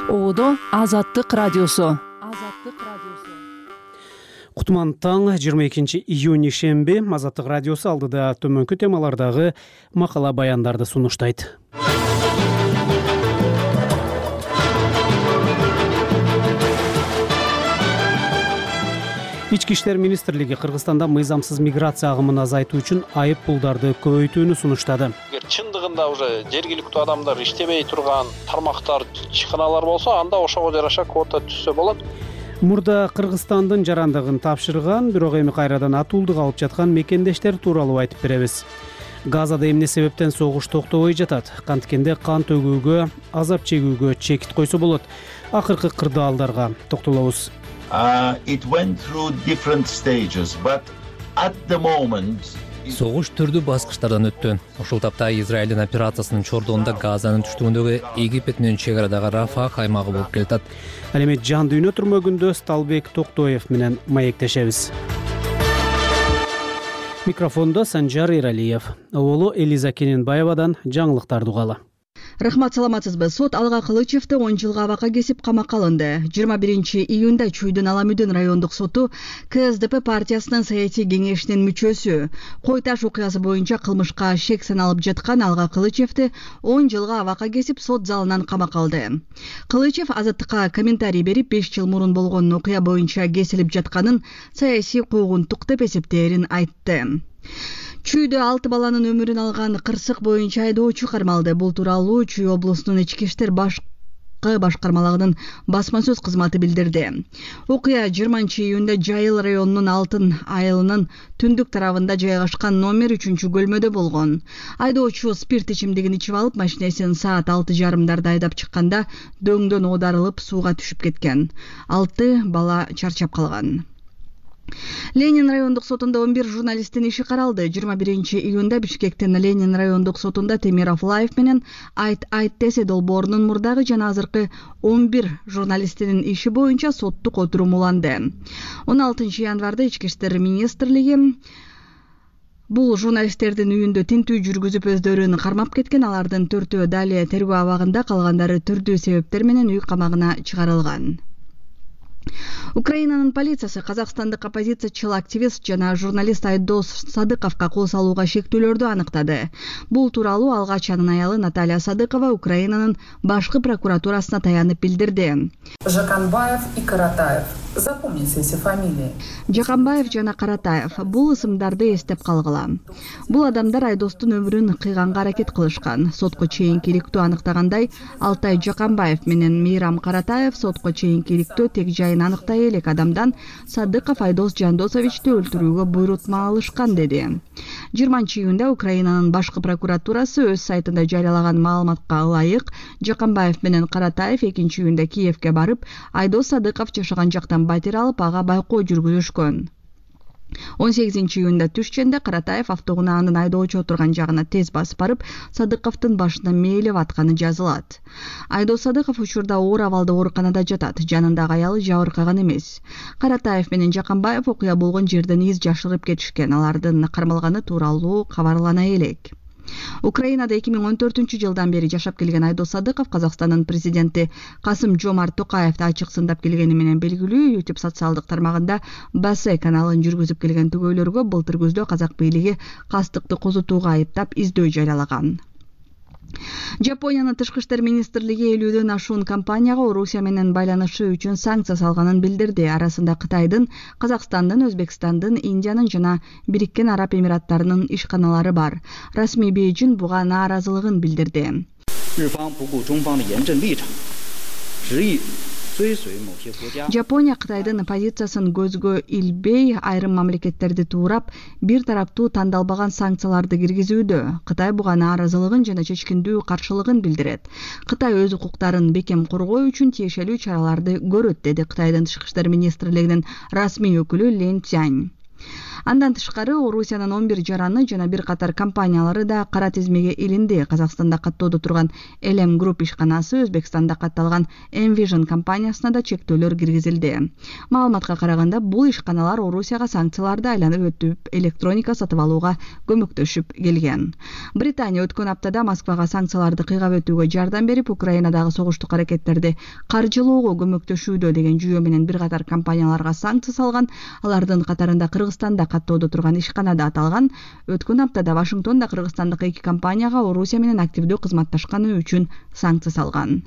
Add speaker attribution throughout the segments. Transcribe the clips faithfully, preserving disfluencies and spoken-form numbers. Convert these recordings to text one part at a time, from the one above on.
Speaker 1: Оодо Азаттык радиосу. Азаттык радиосу.
Speaker 2: Кутман таң жыйырма экинчи июнь шемби Азаттык радиосу алдыда төмөнкү темалардагы макала баяндарды сунуштайт. Ички иштер министрлиги Кыргызстанда мыйзамсыз миграция агымын азайтуу үчүн айып пулдарды көбөйтүүнү сунуштады.
Speaker 3: Чындыгында уже жергиликтүү адамдар иштебей турган тармактар, чыканалар болсо, анда ошого жараша квота түзсө болот.
Speaker 2: Мурда Кыргызстандын жарандыгын тапшырган, бирок эми кайрадан атуулдук алып жаткан мекендештер тууралуу айтып беребиз. Газада эмне себептен согуш токтобой жатат? Канткенде кан төгүүгө, азап чегүүгө чекит койсо болот. Акыркы кырдаалдарга токтолобуз.
Speaker 4: Uh, it went through different stages, but at the moment
Speaker 5: Согуш түрдүү баскычтардан өттү. Ошол тапта Израилдин операциясынын чордугунда Газанын түштүгүндөгү Египет менен чек арадагы Рафах аймагы болуп келатат.
Speaker 2: Ал эми жан дүйнө түрмөгүндө Сталбек Токтоев менен маектешебиз. Микрофондо Санжар Иралиев. Оолу Элиза Кененбаевадан жаңылыктарды угалы.
Speaker 6: Рахмат, саламатсызбы. Сот Алга Кылычевди он жылга абакка кесип камакка алынды. жыйырма биринчи июнда Чүйдүн Аламүдүн райондук соту КСДП партиясынын саясий кеңешинин мүчөсү Кой Таш окуясы боюнча кылмышка шек саналып жаткан Алга Кылычевди он жылга абакка кесип сот залынан камакка алды. Кылычев Азаттыкка комментарий берип, беш жыл мурун болгон окуя боюнча кесилип жатканын саясий куугунтук деп эсептээрин айтты. Чүйдө алты баланын өмүрүн алган кырсык боюнча айдоочу кармалды. Бул тууралуу Чүй облусунун ички иштер башкы башкармалыгынын басма сөз кызматы билдирди. Окуя жыйырманчы июнда Жайыл районунун Алтын айылынын түндүк тарабында жайгашкан номер үчүнчү бөлмөдө болгон. Айдоочу спирт ичимдигин ичип алып, машинесин саат алты жарымдарда айдап чыкканда дөңдөн оодарылып сууга түшүп кеткен. Алты бала чарчап калган. Ленин райондук сотунда он бир журналисттин иши каралды. жыйырма биринчи июнда Бишкектин Ленин райондук сотунда Темиров Лайф менен Айт Айт Десе долбоорунун мурдагы жана азыркы он бир журналистинин иши боюнча соттук отурум уланды. он алтынчы январда Ички иштер министрлиги бул журналисттердин үйүндө тинтүү жүргүзүп өздөрүн кармап кеткен. Алардын төртөө дали тергөө абагында, калгандары түрдүү себептер менен үй камагына чыгарылган. Украинанын полициясы казакстандык оппозициячыл активист жана журналист Айдос Садыковго кол салууга шектүүлөрдү аныктады. Бул тууралуу алгач анын аялы Наталья Садыкова Украинанын башкы прокуратурасына таянып билдирди.
Speaker 7: Жаканбаев и Каратаев. Запомните эти фамилии.
Speaker 6: Жаканбаев жана Каратаев бул ысымдарды эстеп калгыла. Бул адамдар Айдостун өмүрүн кыйганга аракет кылышкан. Сотко чейинки иликтөө аныктагандай, Алтай Жаканбаев менен Мейрам Каратаев сотко чейинки иликтөө тег жайын аныктай элек адамдан Садыков Айдос Жандосовичти өлтүрүүгө буйрутма алышкан деди. жыйырманчы июнда Украинанын башкы прокуратурасы өз сайтында жарыялаган маалыматка ылайык Жаканбаев менен Каратаев экинчи июнда Киевге барып, Айдос Садыков жашаган жактан батир алып, ага байкоо жүргүзүшкөн. он сегизинчи июнда түшчөндө Каратаев автоунаанын айдоочу отурган жагына тез басып барып, Садыковдун башына мээлеп атканы жазылат. Айдос Садыков учурда оор абалда ооруканада жатат. Жанындагы аялы жабыркаган эмес. Каратаев менен Жаканбаев окуя болгон жерден из жашырып кетишкен. Алардын кармалганы тууралуу кабарлана элек. Украинада эки миң он төртүнчү жылдан бери жашап келген Айдос Садыков Казакстандын президенти Касым Жомарт Токаевди ачык сындап келгени менен белгилүү. YouTube социалдык тармагында Басе каналын жүргүзүп келген түгөйлөргө былтыр күздө казак бийлиги кастыкты козутууга айыптап издөө жарыялаган. Жапониянын тышкы иштер министрлиги элүүдөн ашуун компанияга Орусия менен байланышы үчүн санкция салганын билдирди. Арасында Кытайдын, Казакстандын, Өзбекстандын, Индиянын жана Бириккен Араб Эмираттарынын ишканалары бар. Расмий Бейжин буга нааразылыгын билдирди. Жапония Кытайдын позициясын көзгө илбей, айрым мамлекеттерди туурап, бир тараптуу тандалбаган санкцияларды киргизүүдө. Кытай буга нааразылыгын жана чечкиндүү каршылыгын билдирет. Кытай өз укуктарын бекем коргоо үчүн тиешелүү чараларды көрөт, деди Кытайдын тышкы иштер министрлигинин расмий өкүлү Лен Цзянь. Андан тышкары Орусиянын он бир жараны жана бир катар компаниялары да кара тизмеге илинди. Казакстанда каттоодо турган эл эм Group ишканасы Өзбекстанда катталган Envision компаниясына да чектөөлөр киргизилди. Маалыматка караганда бул ишканалар Орусияга санкцияларды айланып өтүп, электроника сатып алууга көмөктөшүп келген. Британия өткөн аптада Москвага санкцияларды кыйгап өтүүгө жардам берип, Украинадагы согуштук аракеттерди каржылоого көмөктөшүүдө деген жүйө менен бир катар компанияларга санкция салган. Алардын катарында Кыргызстанда каттоодо турган ишкана да аталган. Өткөн аптада Вашингтонда кыргызстандык эки компанияга Орусия менен активдүү кызматташканы үчүн санкция салган.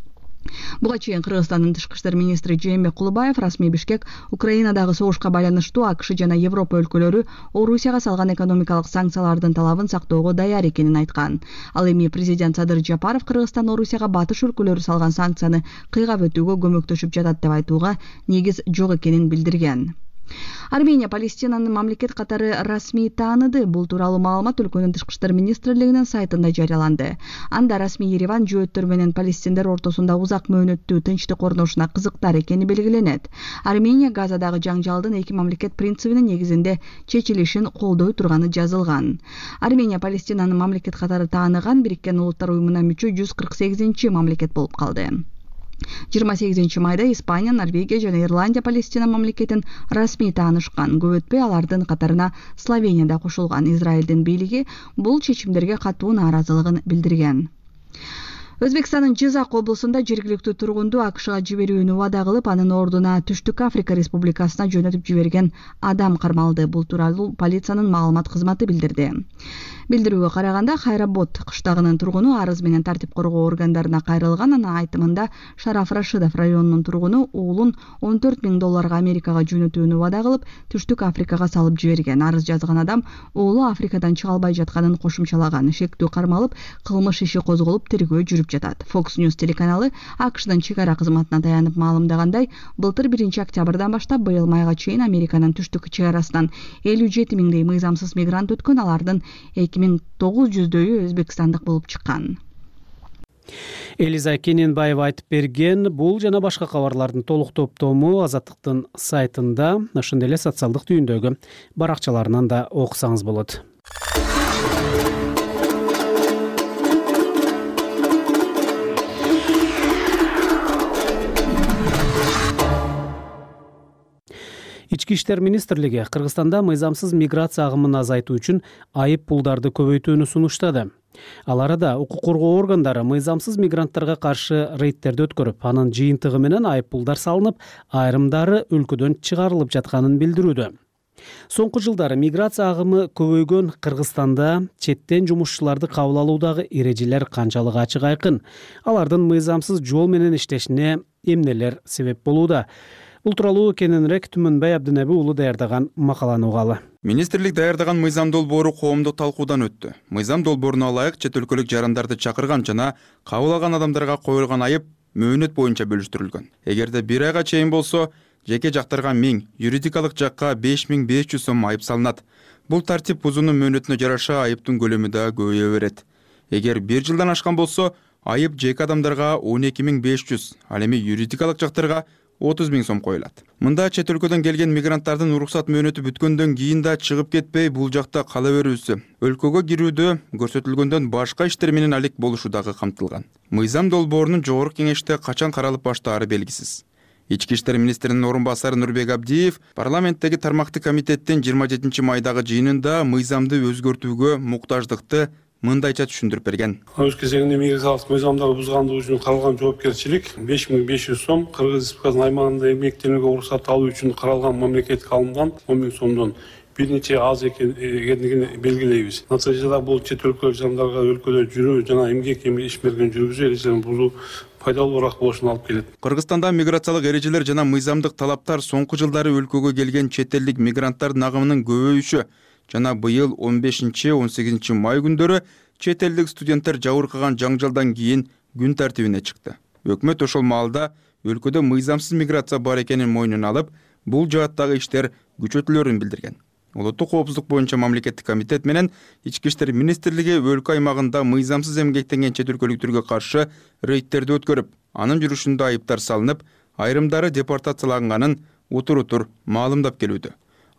Speaker 6: Буга чейин Кыргызстандын тышкы иштер министри Жээнбек Кулубаев расмий Бишкек Украинадагы согушка байланыштуу АКШ жана Европа өлкөлөрү Орусияга салган экономикалык санкциялардын талабын сактоого даяр экенин айткан. Ал эми президент Садыр Жапаров Кыргызстан Орусияга батыш өлкөлөрү салган санкцияны кыйгап өтүүгө көмөктөшүп жатат деп айтууга негиз жок экенин билдирген. Армения Палестинаны мамлекет катары расмий тааныды. Бул тууралуу маалымат өлкөнүн тышкы иштер министрлигинин сайтында жарыяланды. Анда расмий Ереван жөөттөр менен палестиндер ортосунда узак мөөнөттүү тынчтык орношуна кызыктар экени белгиленет. Армения Газадагы жаңжалдын эки мамлекет принцибинин негизинде чечилишин колдой турганы жазылган. Армения Палестинаны мамлекет катары тааныган Бириккен Улуттар уюмуна мүчө жүз кырк сегизинчи мамлекет болуп калды. жыйырма сегизинчи майда Испания, Норвегия жана Ирландия Палестина мамлекетин расмий таанышкан. Көп өтпөй алардын катарына Словения да кошулган. Израилдин бийлиги бул чечимдерге катуу нааразылыгын билдирген. Өзбекстандын Жизак облусунда жергиликтүү тургунду АКШга жиберүүнү убада кылып, анын ордуна Түштүк Африка Республикасына жөнөтүп жиберген адам кармалды. Бул тууралуу полициянын маалымат кызматы билдирди. Билдирүүгө караганда, Хайработ кыштагынын тургуну арыз менен тартип коргоо органдарына кайрылган. Анын айтымында Шараф Рашидов районунун тургуну уулун он төрт миң долларга Америкага жөнөтүүнү убада кылып, Түштүк Африкага салып жиберген. Арыз жазган адам уулу Африкадан чыга албай жатканын кошумчалаган. Шектүү кармалып, кылмыш иши козголуп, тергөө жүрүп жатат. Fox News телеканалы АКШдын чек ара кызматына таянып маалымдагандай, былтыр биринчи октябрдан баштап быйыл майга чейин Американын түштүк чек арасынан элүү жети миңдей мыйзамсыз мигрант өткөн. Алардын эки миң тогуз жүздөйү өзбекстандык болуп чыккан.
Speaker 2: Элиза Кененбаева айтып берген. Бул жана башка кабарлардын толук топтому Азаттыктын сайтында, ошондой эле социалдык түйүндөгү баракчаларынан да окусаңыз болот. Ички иштер министрлиги Кыргызстанда мыйзамсыз миграция агымын азайтуу үчүн айып пулдарды көбөйтүүнү сунуштады. Ал арада укук коргоо органдары мыйзамсыз мигранттарга каршы рейдтерди өткөрүп, анын жыйынтыгы менен айып пулдар салынып, айрымдары өлкөдөн чыгарылып жатканын билдирүүдө. Соңку жылдары миграция агымы көбөйгөн Кыргызстанда четтен жумушчуларды кабыл алуудагы эрежелер канчалык ачык айкын. Алардын мыйзамсыз жол менен иштешине эмнелер себеп болууда? Бул тууралуу кененирээк Түмөнбай Абдынеби уулу даярдаган макаланы угалы.
Speaker 8: Министрлик даярдаган мыйзам долбоору коомдук талкуудан өттү. Мыйзам долбооруна ылайык чет өлкөлүк жарандарды чакырган жана кабыл алган адамдарга коюлган айып мөөнөт боюнча бөлүштүрүлгөн. Эгерде бир айга чейин болсо, жеке жактарга миң, юридикалык жакка беш миң беш жүз сом айып салынат. Бул тартип бузуунун мөөнөтүнө жараша айыптын көлөмү да көбөйө берет. Эгер бир жылдан ашкан болсо, айып жеке адамдарга он эки миң беш жүз, ал эми юридикалык жактарга отуз миң сом коюлат. Мында чет өлкөдөн келген мигранттардын уруксат мөөнөтү бүткөндөн кийин да чыгып кетпей, бул жакта кала берүүсү, өлкөгө кирүүдө көрсөтүлгөндөн башка иштер менен алек болушу дагы камтылган. Мыйзам долбоорунун жогорку кеңеште качан каралып баштаары белгисиз. Ички иштер министринин орун басары Нурбек Абдиев парламенттеги тармактык комитеттин жыйырма жетинчи майдагы жыйынында мыйзамды өзгөртүүгө муктаждыкты мындайча түшүндүрүп берген.
Speaker 9: Өз кезегинде миграциялык мыйзамдарды бузгандыгы үчүн каралган жоопкерчилик беш миң беш жүз сом, Кыргыз Республикасынын аймагында эмгектенүүгө уруксат алуу үчүн каралган мамлекетке алынган он миң сомдон бир нече аз экенин белгилейбиз. Натыйжада бул чет өлкөлүк жарандарга өлкөдө жүрүү жана эмгек иш мерген жүргүзүү эрежелерин бузуу пайдалуураак болушуна алып келет.
Speaker 8: Кыргызстанда миграциялык эрежелер жана мыйзамдык талаптар соңку жылдары өлкөгө келген чет элдик мигранттардын агымынын көбөйүшү жана быйыл он бешинчи он сегизинчи май күндөрү чет элдик студенттер жабыркаган жаңжалдан кийин күн тартибине чыкты. Өкмөт ошол маалда өлкөдө мыйзамсыз миграция бар экенин мойнуна алып, бул жааттагы иштер күчөтүлөрүн билдирген. Улуттук коопсуздук боюнча мамлекеттик комитет менен Ички иштер министрлиги өлкө аймагында мыйзамсыз эмгектенген чет өлкөлүктөргө каршы рейдтерди өткөрүп, анын жүрүшүндө айыптар салынып, айрымдары депортацияланганын утур-утур маалымдап келүүдө.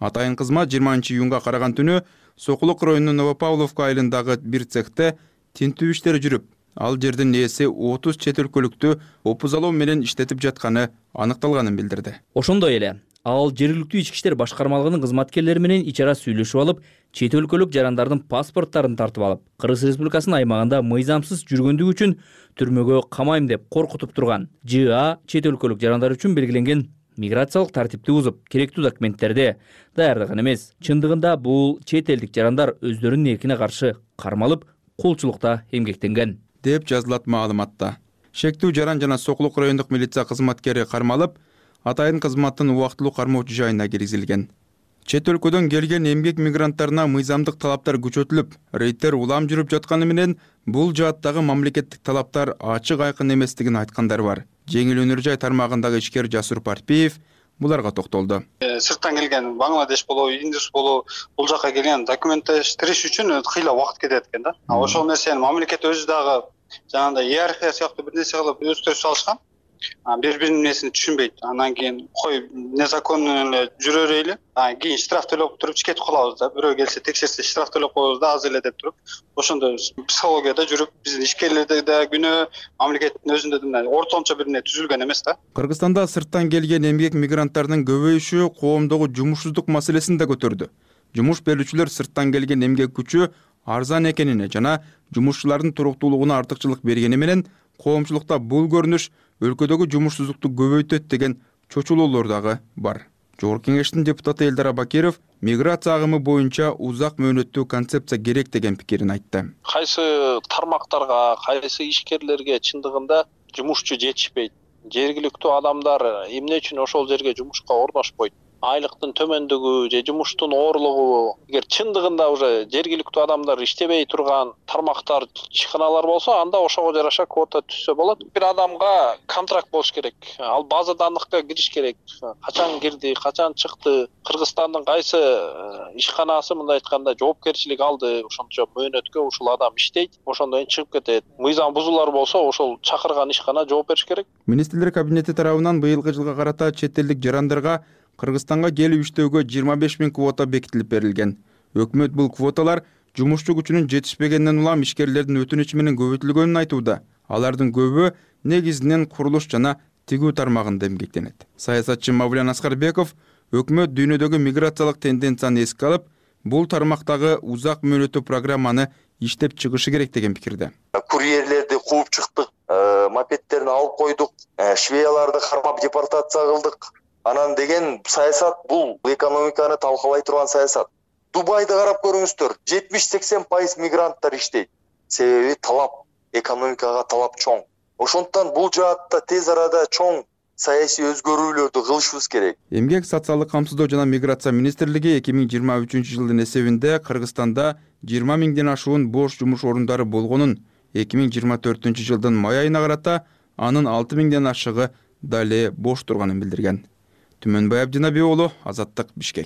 Speaker 8: Атайын кызмат жыйырманчы июнга караган түнү Сокулук районунун Новопавловка айылындагы бир цехте тинтүү иштери жүрүп, ал жердин ээси отуз чет өлкөлүктү опузалоо менен иштетип жатканы аныкталганын билдирди.
Speaker 10: Ошондой эле ал жергиликтүү ички иштер башкармалыгынын кызматкерлери менен ичара сүйлөшүп алып, чет өлкөлүк жарандардын паспорттарын тартып алып, Кыргыз Республикасынын аймагында мыйзамсыз жүргөндүгү үчүн түрмөгө камайм деп коркутуп турган Ж А чет өлкөлүк жарандар үчүн белгиленген миграциялык тартипти бузуп, керектүү документтерди даярдаган эмес. Чындыгында бул чет элдик жарандар өздөрүнүн эркине каршы кармалып, кулчулукта эмгектенген
Speaker 8: деп жазылат маалыматта. Шектүү жаран жана Сокулук райондук милиция кызматкери кармалып, атайын кызматтын убактылуу кармоочу жайына киргизилген. Чет өлкөдөн келген эмгек мигранттарына мыйзамдык талаптар күчөтүлүп, рейдтер улам жүрүп жатканы менен бул жааттагы мамлекеттик талаптар ачык айкын эместигин айткандар бар. Жеңил өнөр жай тармагындагы ишкер Жасур Парпиев буларга токтолду.
Speaker 3: Сырттан келген Бангладеш болобу, Индус болобу, бул жака келген документтештириш үчүн кыйла убакыт кетет экен да. Ошол нерсени мамлекет өзү дагы жанагындай иерархия сыяктуу бир нерсе кылып өстүрүп салышкан. Бири биринин несин түшүнбөйт. Анан кийин кой незаконно эле жүрө берели. Анан кийин штраф төлөп туруп чекет кылабыз да. Бирөө келсе текшерсе штраф төлөп коебуз да, аз эле деп туруп. Ошондо психологияда жүрүп, биздин ишкерлерде да күнөө, мамлекеттин өзүндө да ортомчо бир не түзүлгөн эмес да.
Speaker 8: Кыргызстанда сырттан келген эмгек мигранттардын көбөйүшү коомдогу жумушсуздук маселесин да көтөрдү. Жумуш берүүчүлөр сырттан келген эмгек күчү арзан экенине жана жумушчулардын туруктуулугуна артыкчылык бергени менен коомчулукта бул көрүнүш өлкөдөгү жумушсуздукту көбөйтөт деген чочулоолор дагы бар. Жогорку кеңештин депутаты Элдар Абакиров миграция агымы боюнча узак мөөнөттүү концепция керек деген пикирин айтты.
Speaker 3: Кайсы тармактарга, кайсы ишкерлерге чындыгында жумушчу жетишпейт. Жергиликтүү адамдар эмне үчүн ошол жерге жумушка орношпойт? Айлыктын төмөндүгү же жумуштун оорлугу, эгер чындыгында уже жергиликтүү адамдар иштебей турган тармактар, ишканалар болсо, анда ошого жараша квота түзсө болот. Бир адамга контракт болуш керек. Ал база данныхка кириш керек. Качан кирди, качан чыкты, Кыргызстандын кайсы ишканасы мындай айтканда жоопкерчилик алды, ошончо мөөнөткө ушул адам иштейт, ошондон кийин чыгып кетет. Мыйзам бузуулар болсо, ошол чакырган ишкана жооп бериш керек.
Speaker 8: Министрлер кабинети тарабынан быйылкы жылга карата чет элдик жарандарга Кыргызстанга келип иштөөгө жыйырма беш миң квота бекитилип берилген. Өкмөт бул квоталар жумушчу күчүнүн жетишпегенинен улам ишкерлердин өтүнүчү менен көбөйтүлгөнүн айтууда. Алардын көбү негизинен курулуш жана тигүү тармагында эмгектенет. Саясатчы Мавлян Аскарбеков өкмөт дүйнөдөгү миграциялык тенденцияны эске алып, бул тармактагы узак мөөнөттүү программаны иштеп чыгышы керек деген пикирде.
Speaker 11: Курьерлерди кууп чыктык, мопедтерин алып койдук, швеяларды кармап депортация кылдык. Анан деген саясат бул экономиканы талкалай турган саясат. Дубайды карап көрүңүздөр, жетимиш сексен пайыз мигранттар иштейт. Себеби талап, экономикага талап чоң. Ошондон бул жаатта тез арада чоң саясий өзгөрүүлөрдү кылышыбыз керек.
Speaker 8: Эмгек социалдык камсыздоо жана миграция министрлиги эки миң жыйырма үчүнчү жылдын эсебинде Кыргызстанда жыйырма миңден ашуун бош жумуш орундары болгонун, эки миң жыйырма төртүнчү жылдын май айына карата анын алты миңден ашыгы дале бош турганын билдирген. Түмөнбай Абдинабий уулу, Азаттык, Бишкек.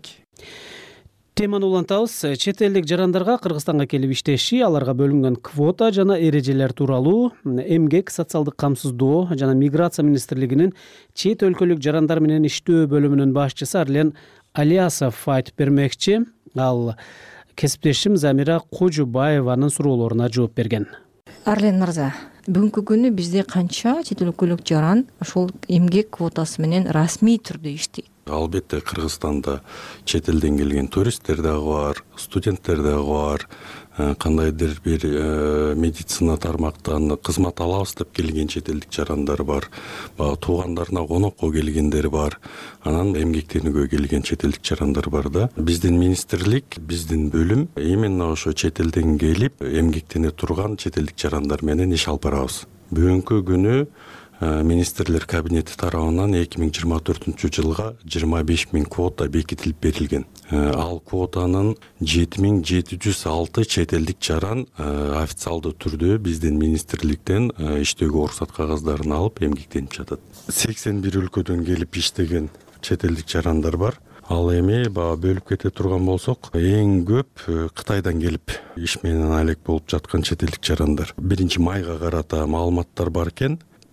Speaker 2: Теманы улантабыз. Чет элдик жарандарга Кыргызстанга келип иштеши, аларга бөлүнгөн квота жана эрежелер тууралуу эмгек, социалдык камсыздоо жана миграция министрлигинин чет өлкөлүк жарандар менен иштөө бөлүмүнүн башчысы Арлен Алиасов айтып бермекчи. Ал кесиптешим Замира Кожубаеванын суроолоруна жооп берген.
Speaker 12: Арлен мырза, бүгүнкү күнү бизде канча чет өлкөлүк жаран ошол эмгек квотасы менен расмий түрдө иштейт?
Speaker 13: Албетте Кыргызстанда чет элден келген туристтер дагы бар, студенттер дагы бар, кандайдыр бир медицина тармактан кызмат алабыз деп келген чет элдик жарандар бар, туугандарына конокко келгендер бар, анан эмгектенүүгө келген чет элдик жарандар бар да. Биздин министрлик, биздин бөлүм именно ошо чет элден келип эмгектене турган чет элдик жарандар менен иш алып барабыз. Бүгүнкү күнү министрлер кабинети тарабынан эки миң жыйырма төртүнчү жылга жыйырма беш миң квота бекитилип берилген. Ал квотанын жети миң жети жүз алты чет элдик жаран официалдуу түрдө биздин министрликтен иштөөгө уруксат кагаздарын алып эмгектенип жатат. сексен бир өлкөдөн келип иштеген чет элдик жарандар бар. Ал эми баа бөлүп кете турган болсок, эң көп Кытайдан келип иш менен алек болуп жаткан чет элдик жарандар. биринчи майга карата маалыматтар бар экен.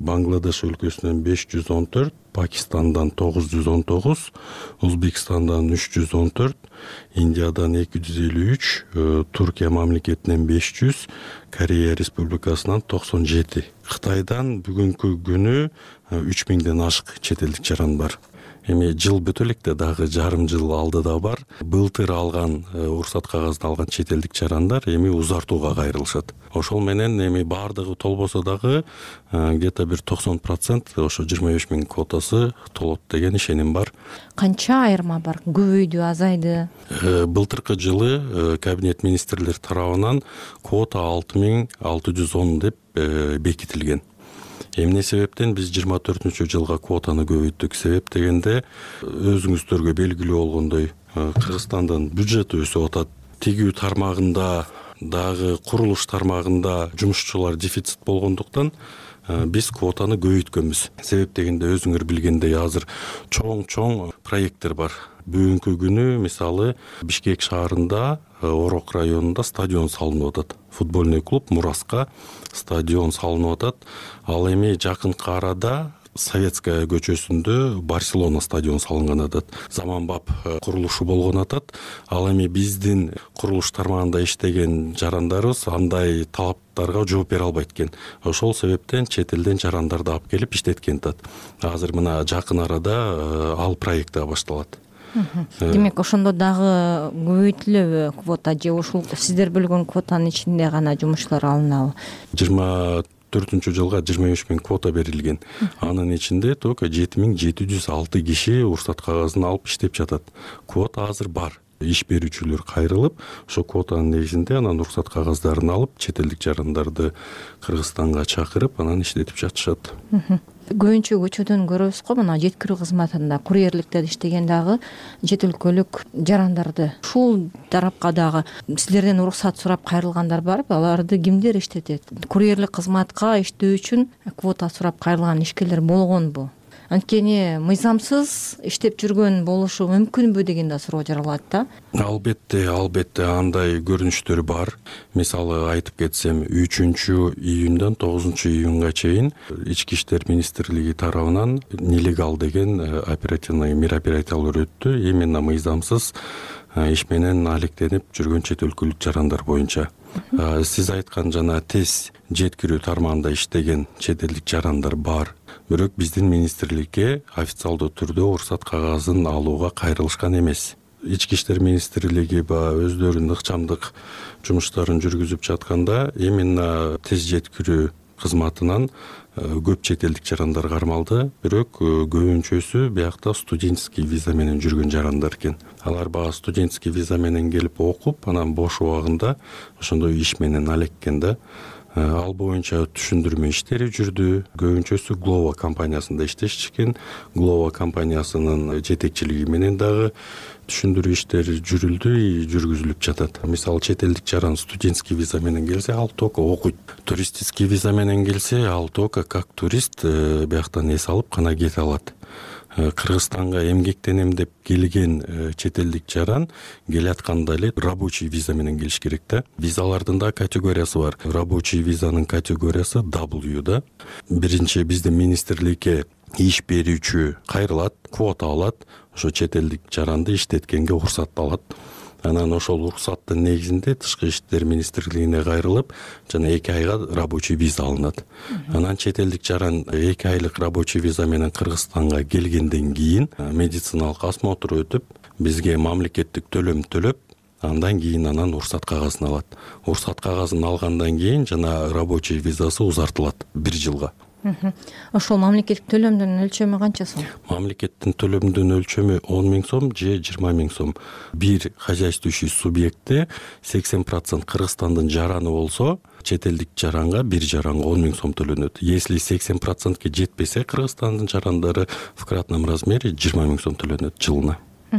Speaker 13: Бангладеш өлкөсүнөн беш жүз он төрт, Пакистандан тогуз жүз он тогуз, Өзбекстандан үч жүз он төрт, Индиядан эки жүз элүү үч, Туркия мамлекетинен беш жүз, Корея Республикасынан токсон жети. Кытайдан бүгүнкү күнү үч миңден ашык чет элдик жаран бар. Эми жыл бүтө электе дагы жарым жыл алдыда бар. Былтыр алган уруксат кагазын алган чет элдик жарандар эми узартууга кайрылышат. Ошол менен эми баардыгы толбосо дагы где-то бир токсон процент ошо жыйырма беш миң квотасы толот деген ишеним бар.
Speaker 12: Канча айырма бар? Көбөйдү, азайды?
Speaker 13: Былтыркы жылы Кабинет министрлер тарабынан квота алты миң алты жүз он деп бекитилген. Эмне себептен биз жыйырма төртүнчү жылга квотаны көбөйттүк? Себеп дегенде өзүңүздөргө белгилүү болгондой Кыргызстандын бюджети өсүп атат. Тигүү тармагында дагы курулуш тармагында жумушчулар дефицит болгондуктан биз квотаны көбөйткөнбүз. Себеп дегенде өзүңөр билгендей азыр чоң-чоң проекттер бар. Бүгүнкү күнү мисалы Бишкек шаарында Орок районунда стадион салынып атат. Футбольный клуб Мураска стадион салынып атат. Ал эми жакынкы арада Советская көчөсүндө Барселона стадион салынган атат. Заманбап курулушу болгон атат. Ал эми биздин курулуш тармагында иштеген жарандарыбыз андай талаптарга жооп бере албайт экен. Ошол себептен чет элден жарандарды алып келип иштеткен атат. Азыр мына жакын арада ал проект башталат.
Speaker 12: Демек, ошондо дагы көбөйтүлөбү квота же ушул сиздер бөлгөн квотанын ичинде гана жумушчулар алынабы?
Speaker 13: жыйырма төртүнчү жылга жыйырма беш миң квота берилген. Анын ичинде только жети миң жети жүз алты киши уруксат кагазын алып иштеп жатат. Квота азыр бар. Иш берүүчүлөр кайрылып, ошо квотанын негизинде анан уруксат кагаздарын алып, чет элдик жарандарды Кыргызстанга чакырып, анан иштетип жатышат.
Speaker 12: Көбүнчө көчөдөн көрөбүз го, мына жеткирүү кызматында, курьерликте иштеген дагы чет өлкөлүк жарандарды. Ушул тарапка дагы силерден уруксат сурап кайрылгандар барбы? Аларды кимдер иштетет? Курьерлик кызматка иштөө үчүн квота сурап кайрылган ишкерлер болгонбу? Анткени мыйзамсыз иштеп жүргөн болушу мүмкүнбү деген да суроо жаралат да.
Speaker 13: Албетте, албетте андай көрүнүштөр бар. Мисалы айтып кетсем, үчүнчү июндан тогузунчу июнга чейин Ички иштер министрлиги тарабынан нелегал деген оперативный мероприятиялар өттү. Именно мыйзамсыз иш менен алектенип жүргөн чет өлкөлүк жарандар боюнча. Сиз айткан жана тез жеткирүү тармагында иштеген чет элдик жарандар бар. Бирок биздин министрликке официалдуу түрдө уруксат кагазын алууга кайрылышкан эмес. Ички иштер министрлиги ба өздөрүнүн ыкчамдык жумуштарын жүргүзүп жатканда именно тез жеткирүү кызматынан көп чет элдик жарандар кармалды. Бирок көбүнчөсү биякта студенческий виза менен жүргөн жарандар экен. Алар баягы студенческий виза менен келип окуп, анан бош убагында ошондой иш менен алеккен да. Ал боюнча түшүндүрмө иштери жүрдү. Көбүнчөсү Глова компаниясында иштешчикен. Глова компаниясынын жетекчилиги менен дагы түшүндүрүү иштери жүрүлдү и жүргүзүлүп жатат. Мисалы чет элдик жаран студенческий виза менен келсе, ал только окуйт. Туристический виза менен келсе, ал только как турист бияктан эс алып гана кете алат. Кыргызстанга эмгектенем деп келген чет элдик жаран келатканда эле рабочий виза менен келиш керек да. Визалардын да категориясы бар. Рабочий визанын категориясы W да. Биринчи биздин министрликке иш берүүчү кайрылат, квота алат, ошо чет элдик жаранды иштеткенге уруксат алат. Анан ошол уруксаттын негизинде тышкы иштер министрлигине кайрылып, жана эки айга рабочий виза алынат. Анан чет элдик жаран эки айлык рабочий виза менен Кыргызстанга келгенден кийин медициналык осмотр өтүп, бизге мамлекеттик төлөм төлөп, андан кийин анан уруксат кагазын алат. Уруксат кагазын алгандан кийин жана рабочий визасы узартылат бир жылга.
Speaker 12: Ошол мамлекеттик төлөмдүн өлчөмү канча сом?
Speaker 13: Мамлекеттин төлөмдүн өлчөмү он миң сом же жыйырма миң сом. Бир хозяйствующий субъектте сексен процент Кыргызстандын жараны болсо, чет элдик жаранга бир жаранга он миң сом төлөнөт. Если сексен процентке жетпесе Кыргызстандын жарандары в кратном размере жыйырма миң сом төлөнөт жылына.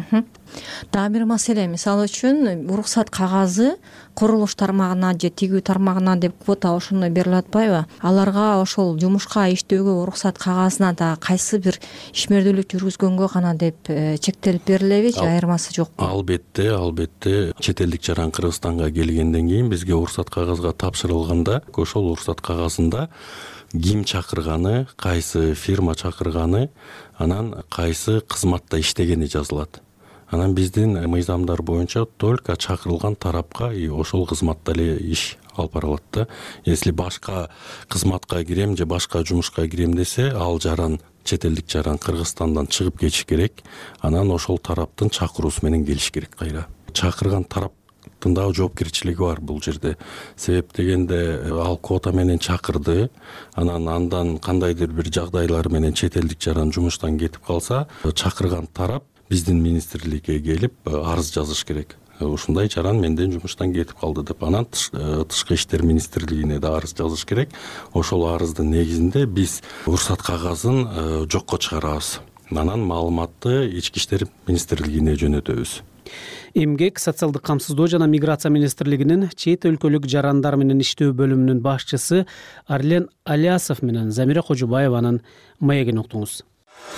Speaker 12: Дагы бир маселе, мисалы үчүн уруксат кагазы курулуш тармагына же тигүү тармагына деп квота ошондой берилип атпайбы? Аларга ошол жумушка иштөөгө уруксат кагазына да кайсы бир ишмердүүлүк жүргүзгөнгө гана деп чектелип берилеби же айырмасы жокпу?
Speaker 13: Албетте, албетте. Чет элдик жаран Кыргызстанга келгенден кийин бизге уруксат кагазга тапшырылганда, ошол уруксат кагазында ким чакырганы, кайсы фирма чакырганы, анан кайсы кызматта иштегени жазылат. Анан биздин мыйзамдар боюнча только чакырылган тарапка и ошол кызматта эле иш алып барылат да. Если башка кызматка кирем же башка жумушка кирем десе, ал жаран, чет элдик жаран Кыргызстандан чыгып кетиш керек. Анан ошол тараптын чакыруусу менен келиш керек кайра. Чакырган тараптын дагы жоопкерчилиги бар бул жерде. Себеп дегенде ал квота менен чакырды, анан андан кандайдыр бир жагдайлар менен чет элдик жаран жумуштан кетип калса, чакырган тарап биздин министрликке келип арыз жазыш керек. Ушундай жаран менден жумуштан кетип калды деп, анан тышкы иштер министрлигине да арыз жазыш керек. Ошол арыздын негизинде биз уруксат кагазын жокко чыгарабыз. Анан маалыматты ички иштер министрлигине жөнөтөбүз.
Speaker 2: Эмгек, социалдык камсыздоо жана миграция министрлигинин чет өлкөлүк жарандар менен иштөө бөлүмүнүн башчысы Арлен Алиасов менен Замира Кожубаеванын маегин уктуңуз.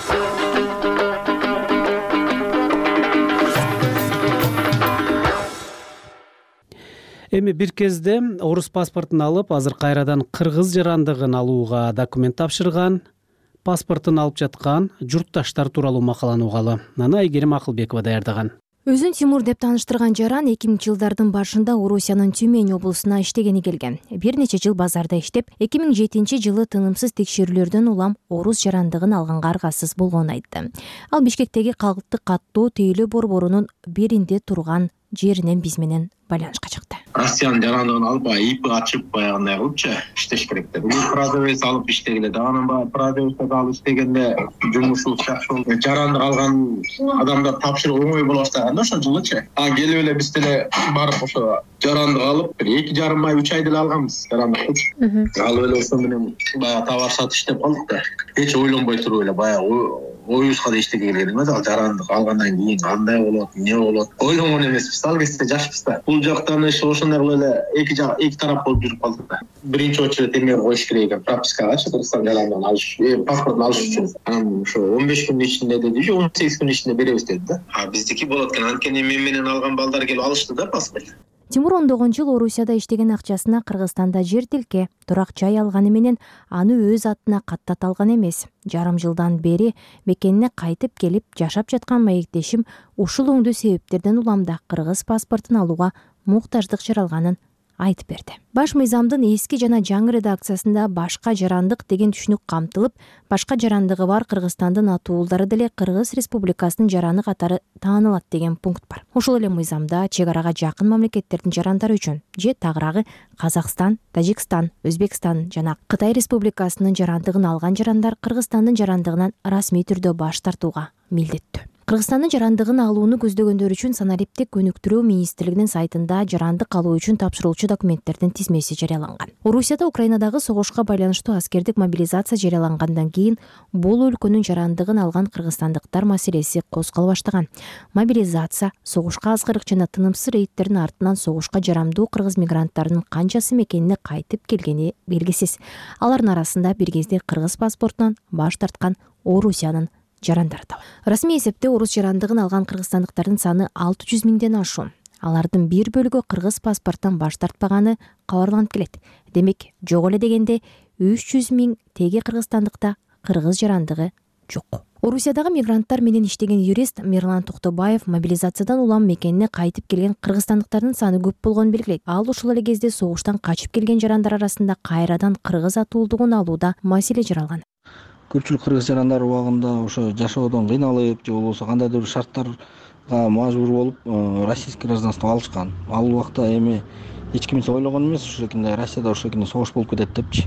Speaker 2: Эми бир кезде орус паспортун алып, азыр кайрадан кыргыз жарандыгын алууга документ тапшырган, паспортун алып жаткан журтташтар тууралуу макаланы угалы. Нана Айгерим Акылбекова даярдаган.
Speaker 14: Өзүн Тимур деп тааныштырган жаран эки миңинчи жылдардын башында Орусиянын Тюмень облусуна иштегени келген. Бир нече жыл базарда иштеп, эки миң жетинчи жылы тынымсыз текшерүүлөрдөн улам орус жарандыгын алганга аргасыз болгонун айтты. Ал Бишкектеги калкты каттуу тейлөө борборунун биринде турган жеринен биз менен байланышка чыкты.
Speaker 15: Россиянын жарандыгын алып, ИП ачып баягындай кылыпчы иштеш керек деп. Бул продавец алып иштегиле, анан баягы продавец алып иштегенде жумушу жакшы болуп, жарандык алган адамдар тапшырып оңой боло баштаганда ошол жылычы. А келип эле биз деле барып ошо жарандык алып, бир эки жарым ай, үч айда эле алганбыз жарандыкты. Алып эле ошо менен баягы товар сатып иштеп калдык да. Эч ойлонбой туруп эле баягы оюбузга да иштеге келген эмес, ал жарандык алгандан кийин кандай болот, эмне болот ойлонгон эмеспиз. Ал кезде жашпыз да. Бул жактан ошондой кылып эле эки жак эки тарап болуп жүрүп калдык да. Биринчи очередь эме коюш керек экен, пропискага Кыргызстан жарандыгын алыш, паспортун алыш үчүн. Анан ошо он беш күндүн ичинде деди, же он сегиз күндүн ичинде беребиз деди да. А биздики болот экен, анткени мен менен алган балдар келип алышты да паспорт.
Speaker 14: Тимур ондогон жыл Орусияда иштеген акчасына Кыргызстанда жер тилке, турак жай алганы менен аны өз атына каттата алган эмес. Жарым жылдан бери мекенине кайтып келип жашап жаткан маектешим ушул оңдуу себептерден уламда кыргыз паспортун алууга муктаждык жаралганын айтып берди. Баш мыйзамдын эски жана жаңы редакциясында башка жарандык деген түшүнүк камтылып, башка жарандыгы бар Кыргызстандын атуулдары деле Кыргыз Республикасынын жараны катары таанылат деген пункт бар. Ошол эле мыйзамда чек арага жакын мамлекеттердин жарандары үчүн же тагыраагы Казакстан, Тажикстан, Өзбекстан жана Кытай Республикасынын жарандыгын алган жарандар Кыргызстандын жарандыгынан расмий түрдө баш тартууга милдеттүү. Кыргызстандын жарандыгын алууну көздөгөндөр үчүн санариптик өнүктүрүү министрлигинин сайтында жарандык алуу үчүн тапшырылчу документтердин тизмеси жарыяланган. Орусияда Украинадагы согушка байланыштуу аскердик мобилизация жарыялангандан кийин бул өлкөнүн жарандыгын алган кыргызстандыктар маселеси козголо баштаган. Мобилизация, согушка азгырык жана тынымсыз рейдтердин артынан согушка жарамдуу кыргыз мигранттарынын канчасы мекенине кайтып келгени белгисиз. Алардын арасында бир кезде кыргыз паспортунан баш тарткан Орусиянын жарандары да. Расмий эсепте орус жарандыгын алган кыргызстандыктардын саны алты жүз миңден ашуун. Алардын бир бөлүгү кыргыз паспорттон баш тартпаганы кабарланып келет. Демек, жок эле дегенде үч жүз миң теги кыргызстандыкта кыргыз жарандыгы жок. Орусиядагы мигранттар менен иштеген юрист Мирлан Токтобаев мобилизациядан улам мекенине кайтып келген кыргызстандыктардын саны көп болгонун белгилейт. Ал ушул эле кезде согуштан качып келген жарандар арасында кайрадан кыргыз атуулдугун алууда маселе жаралган.
Speaker 16: Көпчүлүк кыргыз жарандар убагында ошо жашоодон кыйналып же болбосо кандайдыр бир шарттарга мажбур болуп российский гражданство алышкан. Ал убакта эми эч кимсе ойлогон эмес, ошо экинде Россияда ошо экинде согуш болуп кетет депчи.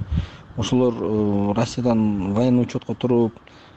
Speaker 16: Ошолор Россиядан военный учетко туруп,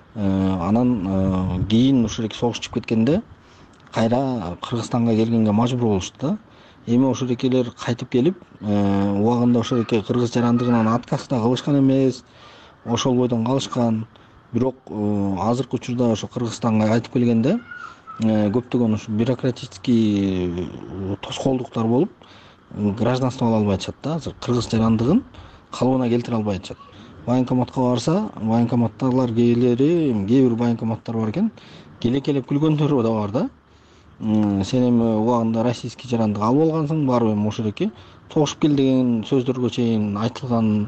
Speaker 16: анан кийин ошо эки согуш чыгып кеткенде кайра Кыргызстанга келгенге мажбур болушту да. Эми ошо экелер кайтып келип, убагында ошо эки кыргыз жарандыгынан отказ да кылышкан эмес. Ошол бойдон калышкан. Бирок азыркы учурда ошо Кыргызстанга кайтып келгенде көптөгөн ушу бюрократический тоскоолдуктар болуп, гражданство ала албай атышат да. Азыр кыргыз жарандыгын калыбына келтире албай атышат. Военкоматка барса, военкоматтагылар кээлери, кээ бир военкоматтар бар экен, келе-келеп күлгөндөрү да бар да. Сен эми убагында российский жарандык алып алгансың, барып эми ошол эки согушуп кел деген сөздөргө чейин айтылган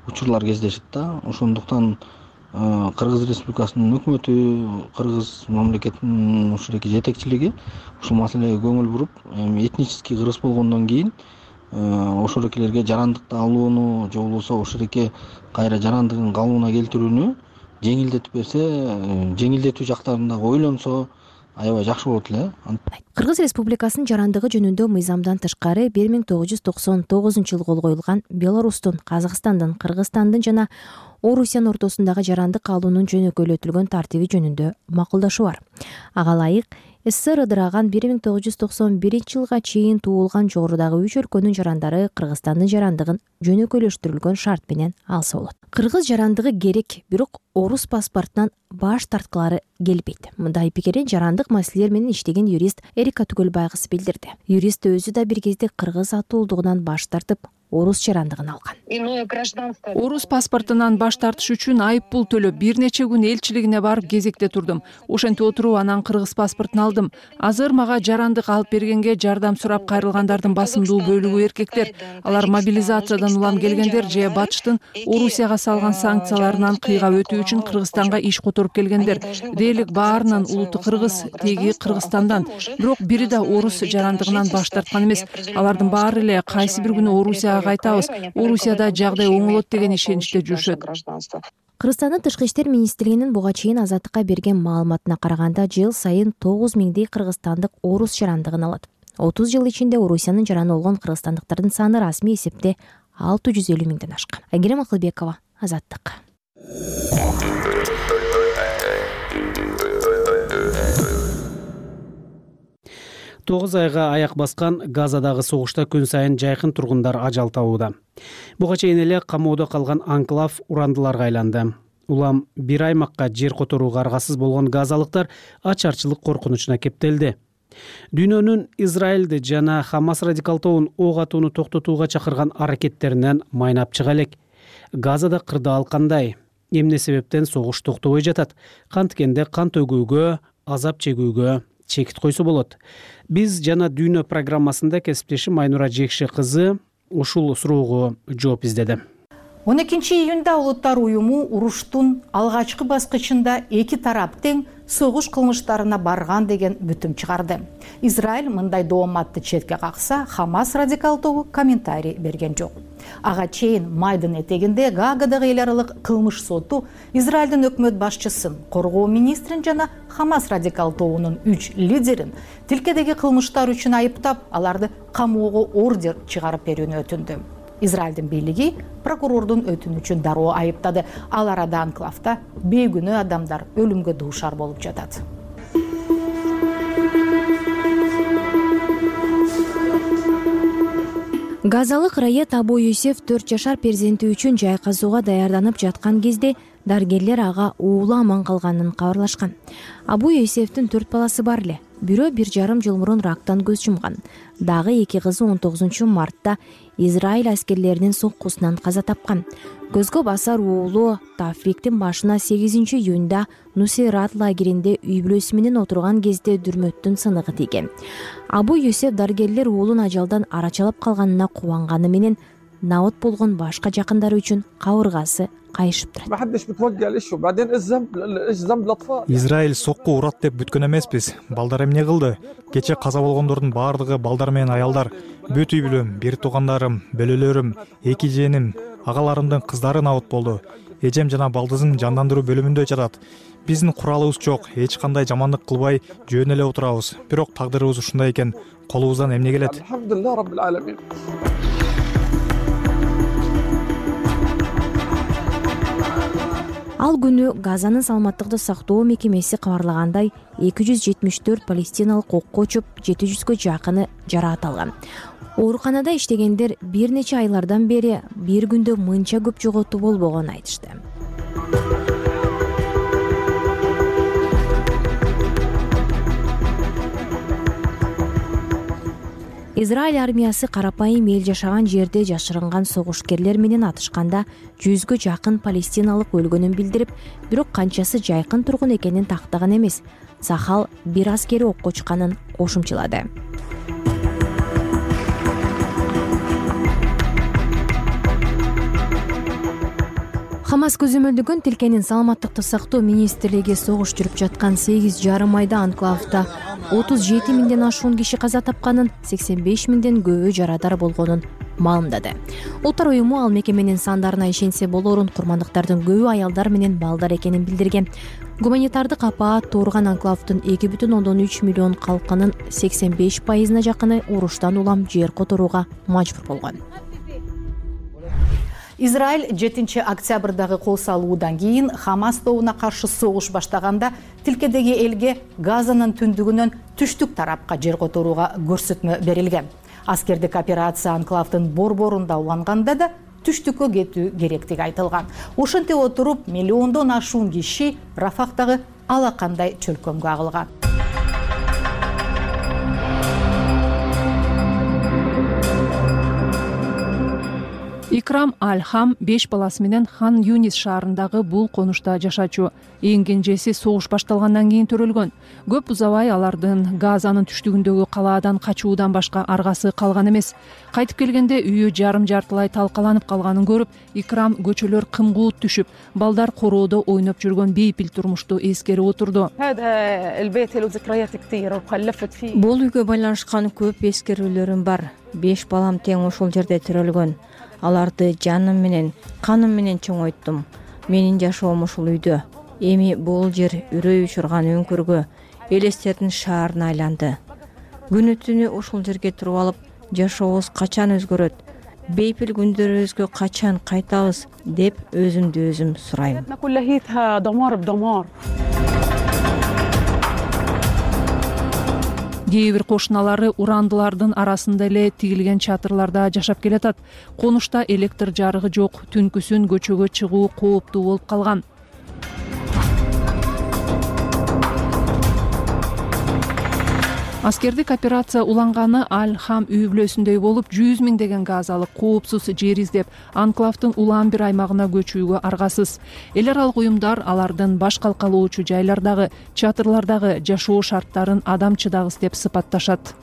Speaker 16: учурлар кездешет да. Ошондуктан Кыргыз Республикасынын өкмөтү, Кыргыз мамлекетинин ушуреки жетекчилиги ушул маселеге көңүл буруп, этнический кыргыз болгондон кийин ошорекилерге жарандыкты алууну же болбосо ошореке кайра жарандыгын калыбына келтирүүнү жеңилдетип берсе, жеңилдетүү жактарын дагы ойлонсо аябай жакшы болот эле.
Speaker 14: Кыргыз Республикасынын жарандыгы жөнүндө мыйзамдан тышкары бир миң тогуз жүз токсон тогузунчу жылы кол коюлган Беларустун, Казакстандын, Кыргызстандын жана Орусиянын ортосундагы жарандык алуунун жөнөкөйлөтүлгөн тартиби жөнүндө макулдашуу бар. Ага ылайык СССР ыдыраган бир миң тогуз жүз токсон биринчи жылга чейин туулган жогорудагы үч өлкөнүн жарандары Кыргызстандын жарандыгын жөнөкөйлөштүрүлгөн шарт менен алса болот. Кыргыз жарандыгы керек, бирок орус паспортунан баш тарткылары келбейт. Мындай пикирин жарандык маселелер менен иштеген юрист Эрика Түгөлбай кызы билдирди. Юрист өзү да бир кезде кыргыз атуулдугунан баш тартып, орус жарандыгын алган.
Speaker 1: Орус паспортунан баш тартыш үчүн айып пул төлөп, бир нече күн элчилигине барып кезекте турдум. Ошентип отуруп анан кыргыз паспортун алдым. Азыр мага жарандык алып бергенге жардам сурап кайрылгандардын басымдуу бөлүгү эркектер. Алар мобилизациядан улам келгендер же батыштын Орусияга салган санкцияларынан кыйга өтүү үчүн Кыргызстанга иш которуп келгендер. Дээрлик баарынын улуту кыргыз, теги Кыргызстандан. Бирок бири да орус жарандыгынан баш тарткан эмес. Алардын баары эле кайсы бир күнү Орусияга кайтабыз, Орусияда жагдай оңолот деген ишеничте жүрүшөт.
Speaker 14: Кыргызстандын Тышкы иштер министрлигинин буга чейин Азаттыкка берген маалыматына караганда, жыл сайын тогуз миңдей кыргызстандык орус жарандыгын алат. отуз жыл ичинде Орусиянын жараны болгон кыргызстандыктардын саны расмий эсепте алты жүз элүү миңден ашкан. Айгерим Акылбекова, Азаттык.
Speaker 2: тогуз айга аяк баскан Газадагы согушта күн сайын жайкын тургундар ажал табууда. Буга чейин эле камоодо калган анклав урандыларга айланды. Улам бир аймакка жер которууга аргасыз болгон газалыктар ачарчылык коркунучуна кептелди. Дүйнөнүн Израилди жана Хамас радикал тобун ок атууну токтотууга чакырган аракеттеринен майнап чыга элек. Газада кырдаал кандай? Эмне себептен согуш токтобой жатат? Канткенде кан төгүүгө, азап чегүүгө чекит койсо болот. Биз жана Дүйнө программасында кесиптешим Айнура Жекши кызы ушул суроого жооп издеди.
Speaker 17: он экинчи июнда Улуттар уюму уруштун алгачкы баскычында эки тарап тең согуш кылмыштарына барган деген бүтүм чыгарды. Израиль мындай дооматты четке какса, Хамас радикал тобу комментарий берген жок. Ага чейин майдын этегинде Гаагадагы эл аралык кылмыш соту Израилдин өкмөт башчысын, коргоо министрин жана Хамас радикал тобунун үч лидерин тилкедеги кылмыштар үчүн айыптап, аларды камоого ордер чыгарып берүүнү өтүндү. Израилдин бийлиги прокурордун өтүнүчүн дароо айыптады. Ал арада анклавда бейгүнөө адамдар өлүмгө дуушар болуп жатат.
Speaker 14: Газалык Раят Абу Юсеф төрт жашар перзенти үчүн жай казууга даярданып жаткан кезде дарыгерлер ага уулу аман калганын кабарлашкан. Абу Юсефтин төрт баласы бар эле. Бирөө бир жарым жыл мурун рактан көз жумган. Дагы эки кызы он тогузунчу мартта Израиль аскерлеринин соккусунан каза тапкан. Көзгө басар уулу Тафриктин башына сегизинчи июнда Нусейрат лагеринде үй бүлөсү менен отурган кезде дүрмөттүн сыныгы тийген. Абу Юсеф дарыгерлер уулун ажалдан арачалап калганына кубанганы менен наот болгон башка жакындары үчүн кабыргасы кайышып турат.
Speaker 18: Израиль сокку урат деп бүткөн эмеспиз. Балдар эмне кылды? Кече каза болгондордун баардыгы балдар менен аялдар. Бүт үй бүлөм, бир туугандарым, бөлөлөрүм, эки жээним, агаларымдын кыздары наот болду. Эжем жана балдызым жандандыруу бөлүмүндө жатат. Биздин куралыбыз жок, эч кандай жамандык кылбай жөн эле отурабыз. Бирок тагдырыбыз ушундай экен, колубуздан эмне келет?
Speaker 14: Ал күнү Газанын саламаттыкты сактоо мекемеси кабарлагандай эки жүз жетимиш төрт палестиналык окко учуп, жети жүзгө жакыны жараат алган. Ооруканада иштегендер бир нече айлардан бери бир күндө мынча көп жоготуу болбогонун айтышты. Израиль армиясы карапайым эл жашаган жерде жашырынган согушкерлер менен атышканда жүзгө жакын палестиналык өлгөнүн билдирип, бирок канчасы жайкын тургун экенин тактаган эмес. Сахал бир аскери окко учканын кошумчалады. Хамас көзөмөлдөгөн тилкенин саламаттыкты сактоо министрлиги согуш жүрүп жаткан сегиз жарым айда анклавда отуз жети миңден ашуун киши каза тапканын, сексен беш миңден көбү жарадар болгонун маалымдады. Улуттар уюму ал мекеменин сандарына ишенсе болорун, курмандыктардын көбү аялдар менен балдар экенин билдирген. Гуманитардык апаат туурган анклавдын эки бүтүн ондон үч миллион калкынын сексен беш пайызына жакыны уруштан улам жер которууга мажбур болгон.
Speaker 17: Израиль жетинчи октябрдагы кол салуудан кийин Хамас тобуна каршы согуш баштаганда тилкедеги элге Газанын түндүгүнөн түштүк тарапка жер которууга көрсөтмө берилген. Аскердик операция анклавдын борборунда уланганда да түштүккө кетүү керектиги айтылган. Ошентип отуруп миллиондон ашуун киши Рафактагы ала кандай чөлкөмгө агылган.
Speaker 1: Икрам Аль-Хам беш баласы менен Хан Юнис шаарындагы бул конушта жашачу. Эң кенжеси согуш башталгандан кийин төрөлгөн. Көп узабай алардын Газанын түштүгүндөгү калаадан качуудан башка аргасы калган эмес. Кайтып келгенде үйү жарым жартылай талкаланып калганын көрүп, Икрам көчөлөр кымгуут түшүп, балдар короодо ойноп жүргөн бейпил турмушту эскерип отурду.
Speaker 12: Бул үйгө байланышкан көп эскерүүлөрүм бар. Беш балам тең ошол жерде төрөлгөн. Аларды жаным менен, каным менен чоңойттум. Менин жашоом ушул үйдө. Эми бул жер үрөй учурган өңкүргө, элестердин шаарына айланды. Күнү түнү ушул жерге туруп алып, жашообуз качан өзгөрөт? Бейпил күндөрүбүзгө качан кайтабыз деп өзүмдү өзүм сурайм.
Speaker 1: Кээ бир кошуналары урандылардын арасында эле тигилген чатырларда жашап келатат. Конушта электр жарыгы жок, түнкүсүн көчөгө чыгуу кооптуу болуп калган. Аскердик операция уланганы Аль-Хам үй бүлөсүндөй болуп, жүз миңдеген газалык коопсуз жер издеп, анклавдын улам бир аймагына көчүүгө аргасыз. Эл аралык уюмдар алардын баш калкалоочу жайлардагы, чатырлардагы жашоо шарттарын адамчыдагыс деп сыпатташат.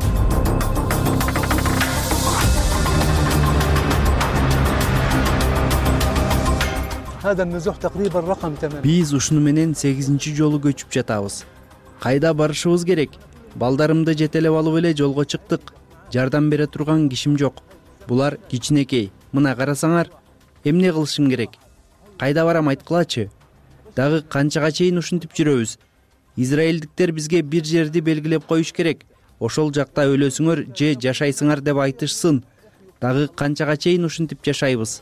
Speaker 19: Биз ушуну менен сегизинчи жолу көчүп жатабыз. Кайда барышыбыз керек? Балдарымды жетелеп алып эле жолго чыктык. Жардам бере турган кишим жок. Булар кичинекей. Мына карасаңар, эмне кылышым керек? Кайда барам айткылачы? Дагы канчага чейин ушинтип жүрөбүз? Израилдиктер бизге бир жерди белгилеп коюш керек. Ошол жакта өлөсүңөр же жашайсыңар деп айтышсын. Дагы канчага чейин ушинтип жашайбыз?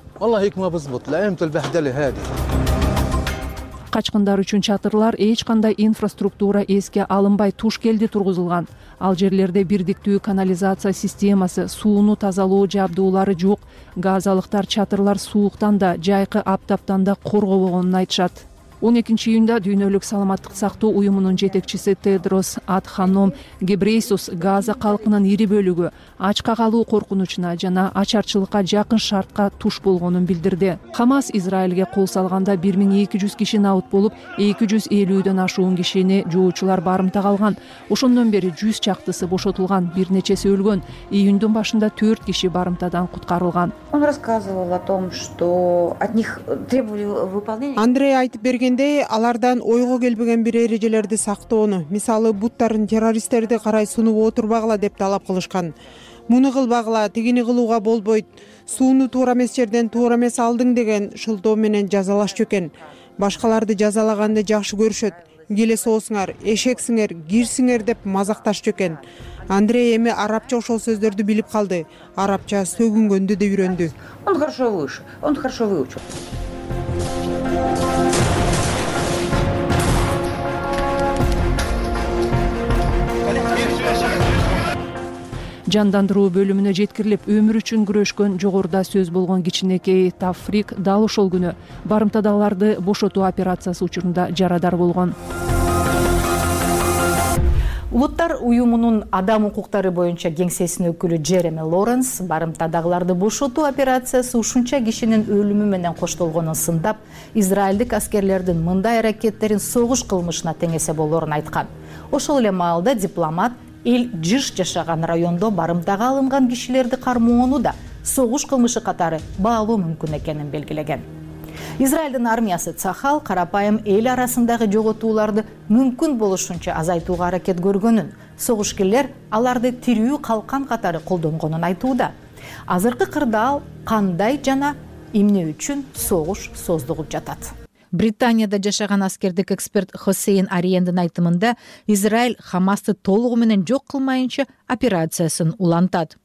Speaker 1: Качкындар үчүн чатырлар эч кандай инфраструктура эске алынбай туш келди тургузулган. Ал жерлерде бирдиктүү канализация системасы, сууну тазалоо жабдуулары жок. Газалыктар чатырлар сууктан да, жайкы аптаптан да коргобогонун айтышат. он экинчи июнда Дүйнөлүк саламаттык сактоо уюмунун жетекчиси Тедрос Адханом Гебрейсус Газа калкынын ири бөлүгү ачка калуу коркунучуна жана ачарчылыкка жакын шартка туш болгонун билдирди. Хамас Израилге кол салганда бир миң эки жүз киши набыт болуп, эки жүз элүүдөн ашуун кишини жоочулар барымтага алган. Ошондон бери жүз чактысы бошотулган, бир нечеси өлгөн. Июндун башында төрт киши барымтадан куткарылган.
Speaker 20: Он рассказывал о том, что от них требовали выполнения.
Speaker 21: Андрей айтып берген алардан ойго келбеген бир эрежелерди сактоону, мисалы буттарын террористтерди карай сунуп отурбагыла деп талап кылышкан. Муну кылбагыла, тигини кылууга болбойт, сууну туура эмес жерден туура эмес алдың деген шылтоо менен жазалашчу экен. Башкаларды жазалаганды жакшы көрүшөт. Келе соосуңар, эшексиңер, кирсиңер деп мазакташчу экен. Андрей эми арабча ошол сөздөрдү билип калды. Арабча сөгүнгөндү да үйрөндү.
Speaker 20: Он хорошо выучил. Он хорошо выучил.
Speaker 1: Жандандыруу бөлүмүнө жеткирилип, өмүр үчүн күрөшкөн жогоруда сөз болгон кичинекей Тафрик дал ошол күнү барымтадагыларды бошотуу операциясы учурунда жарадар болгон.
Speaker 17: Улуттар уюмунун адам укуктары боюнча кеңсесинин өкүлү Джереми Лоренс барымтадагыларды бошотуу операциясы ушунча кишинин өлүмү менен коштолгонун сындап, израилдик аскерлердин мындай аракеттерин согуш кылмышына теңесе болорун айткан. Ошол эле маалда дипломат эл жыш жашаган райондо барымтага алынган кишилерди кармоону да согуш кылмышы катары баалоо мүмкүн экенин белгилеген. Израилдин армиясы Цахал карапайым эл арасындагы жоготууларды мүмкүн болушунча азайтууга аракет көргөнүн, согушкерлер аларды тирүү калкан катары колдонгонун айтууда. Азыркы кырдаал кандай жана эмне үчүн согуш создугуп жатат? Британияда жашаган аскердик эксперт Хосейн Ариендин айтымында Израиль Хамасты толугу менен жок кылмайынча операциясын улантат.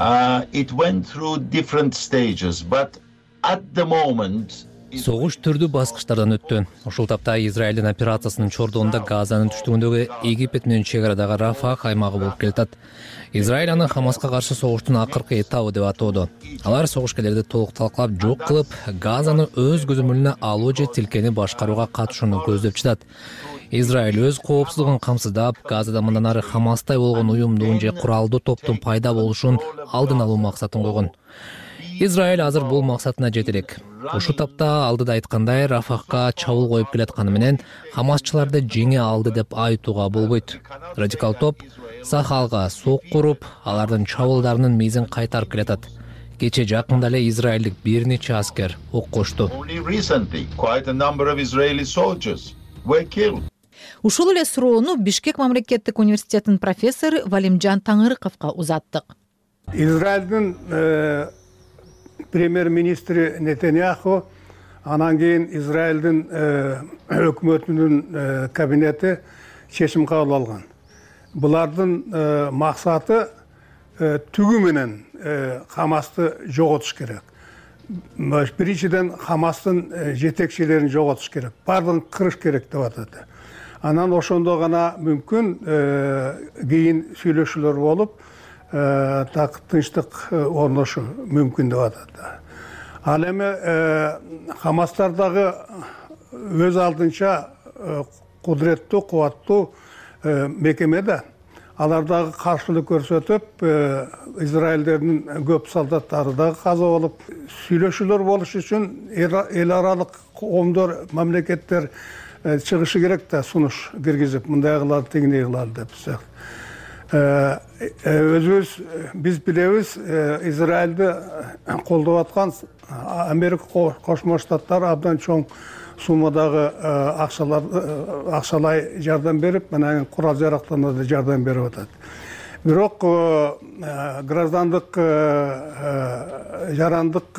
Speaker 5: Согуш түрдүү баскычтардан өттү. Ушул тапта Израилдин операциясынын чордуунда Газанын түштүгүндөгү Египет менен чек арадагы Рафах аймагы болуп келатат. Израиль аны Хамаска каршы согуштун акыркы этабы деп атоодо. Алар согушкерлерди толук талкалап жок кылып, Газаны өз көзөмөлүнө алуу же тилкени башкарууга катышууну көздөп жатат. Израиль өз коопсуздугун камсыздап, Газада мындан ары Хамастай болгон уюмдун же куралдуу топтун пайда болушун алдын алуу максатын койгон. Израиль азыр бул максатына жете элек. Ушул тапта алдыда айткандай Рафахка чабуул коюп келатканы менен Хамасчыларды жеңе алды деп айтууга болбойт. Радикал топ Сахалга сок куруп, алардын чабуулдарынын мезин кайтарып келатат. Кече жакында эле израилдик бир нече аскер ок кошту.
Speaker 17: Ушул эле суроону Бишкек мамлекеттик университетинин профессору Валимжан Таңырыковго узаттык.
Speaker 4: Израилдин премьер-министри Нетаньяху, анан кийин Израилдин өкмөтүнүн кабинети чечим кабыл алган. Булардын максаты түгү менен Хамасты жоготуш керек. Биринчиден Хамастын жетекчилерин жоготуш керек. Бардыгын кырыш керек деп атат. Анан ошондо гана мүмкүн кийин сүйлөшүүлөр болуп, так тынчтык орношу мүмкүн деп атат. Ал эми Хамастардагы өз алдынча кудуреттүү, кубаттуу мекеме да. Алардагы каршылык көрсөтүп, Израилдердин көп солдаттары дагы каза болуп, сүйлөшүүлөр болуш үчүн эл аралык коомдор, мамлекеттер чыгышы керек да, сунуш киргизип, мындай кылалы, тигиндей кылалы деп. Өзүбүз биз билебиз, Израилди колдоп аткан Америка Кошмо Штаттары абдан чоң суммадагы акчалай жардам берип, анан курал жарактарына да жардам берип атат. Бирок граждандык жарандык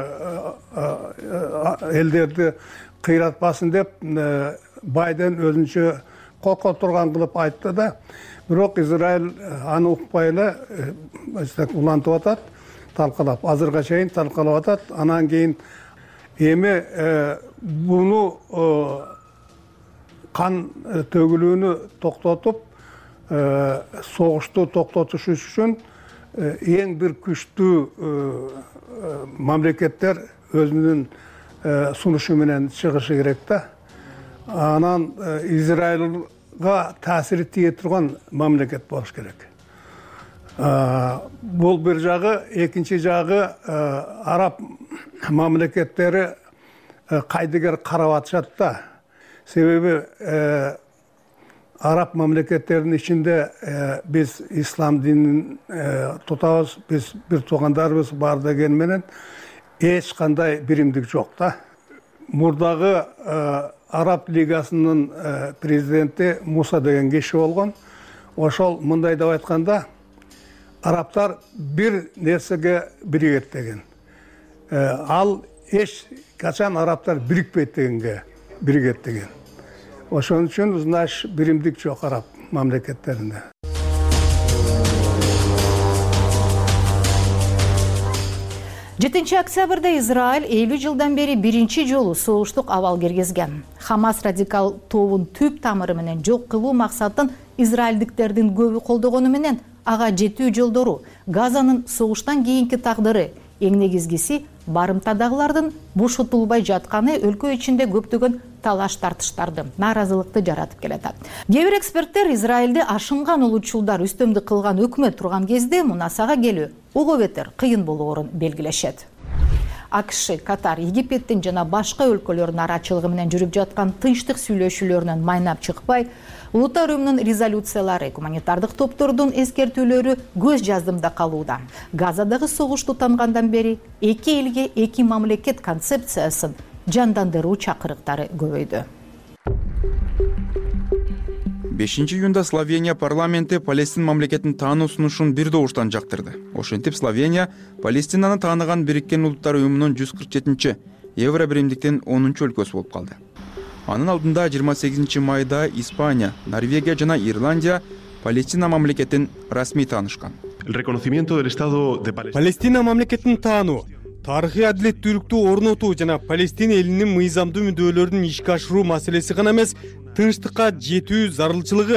Speaker 4: элдерди кыйратпасын деп Байден өзүнчө коркоп турган кылып айтты да, бирок Израиль аны укпай эле улантып атат, талкалап, азырга чейин талкалап атат. Анан кийин эми буну кан төгүлүүнү токтотуп, согушту токтотуш үчүн эң бир күчтүү мамлекеттер өзүнүн сунушу менен чыгышы керек да. Анан Израилга таасири тие турган мамлекет болуш керек. Бул бир жагы, экинчи жагы араб мамлекеттери кайдыгер карап атышат да. Себеби араб мамлекеттеринин ичинде биз ислам динин тутабыз, биз бир туугандарыбыз бар деген менен эч кандай биримдик жок да. Мурдагы Араб лигасынын президенти Муса деген киши болгон. Ошол мындай деп айтканда, арабтар бир нерсеге биригет деген. Ал эч качан арабтар бирикпейт дегенге биригет деген. Ошон үчүн, значит, биримдик жок араб мамлекеттеринде.
Speaker 17: жетинчи октябрда Израиль элүү жылдан бери биринчи жолу согуштук абал киргизген. Хамас радикал тобун түп тамыры менен жок кылуу максатын израилдиктердин көбү колдогону менен ага жетүү жолдору, Газанын согуштан кийинки тагдыры, эң негизгиси барымтадагылардын бошотулбай жатканы өлкө ичинде көптөгөн талаш тартыштарды, нааразылыкты жаратып келатат. Кээ бир эксперттер Израилди ашынган улутчулдар үстөмдүк кылган өкмөт турган кезде мунасага келүү ого бетер кыйын болоорун белгилешет. АКШ, Катар, Египеттин жана башка өлкөлөрдүн арачылыгы менен жүрүп жаткан тынчтык сүйлөшүүлөрүнөн майнап чыкпай, улуттар уюмунун резолюциялары, гуманитардык топтордун эскертүүлөрү көз жаздымда калууда. Газадагы согуш тутангандан бери эки элге эки мамлекет концепциясын жандандыруу чакырыктары көбөйдү.
Speaker 8: бешинчи июнда Словения парламенти Палестин мамлекетин таануу сунушун бир добуштан жактырды. Ошентип Словения Палестинаны тааныган Бириккен Улуттар уюмунун жүз кырк жетинчи Евро биримдиктин онунчу өлкөсү болуп калды. Анын алдында жыйырма сегизинчи майда Испания, Норвегия жана Ирландия Палестина мамлекетин расмий таанышкан.
Speaker 7: Палестина мамлекетин таануу, тарыхый адилеттүүлүктү орнотуу жана Палестина элинин мыйзамдуу мүддөөлөрүн ишке ашыруу маселеси гана эмес, тынчтыкка жетүү зарылчылыгы.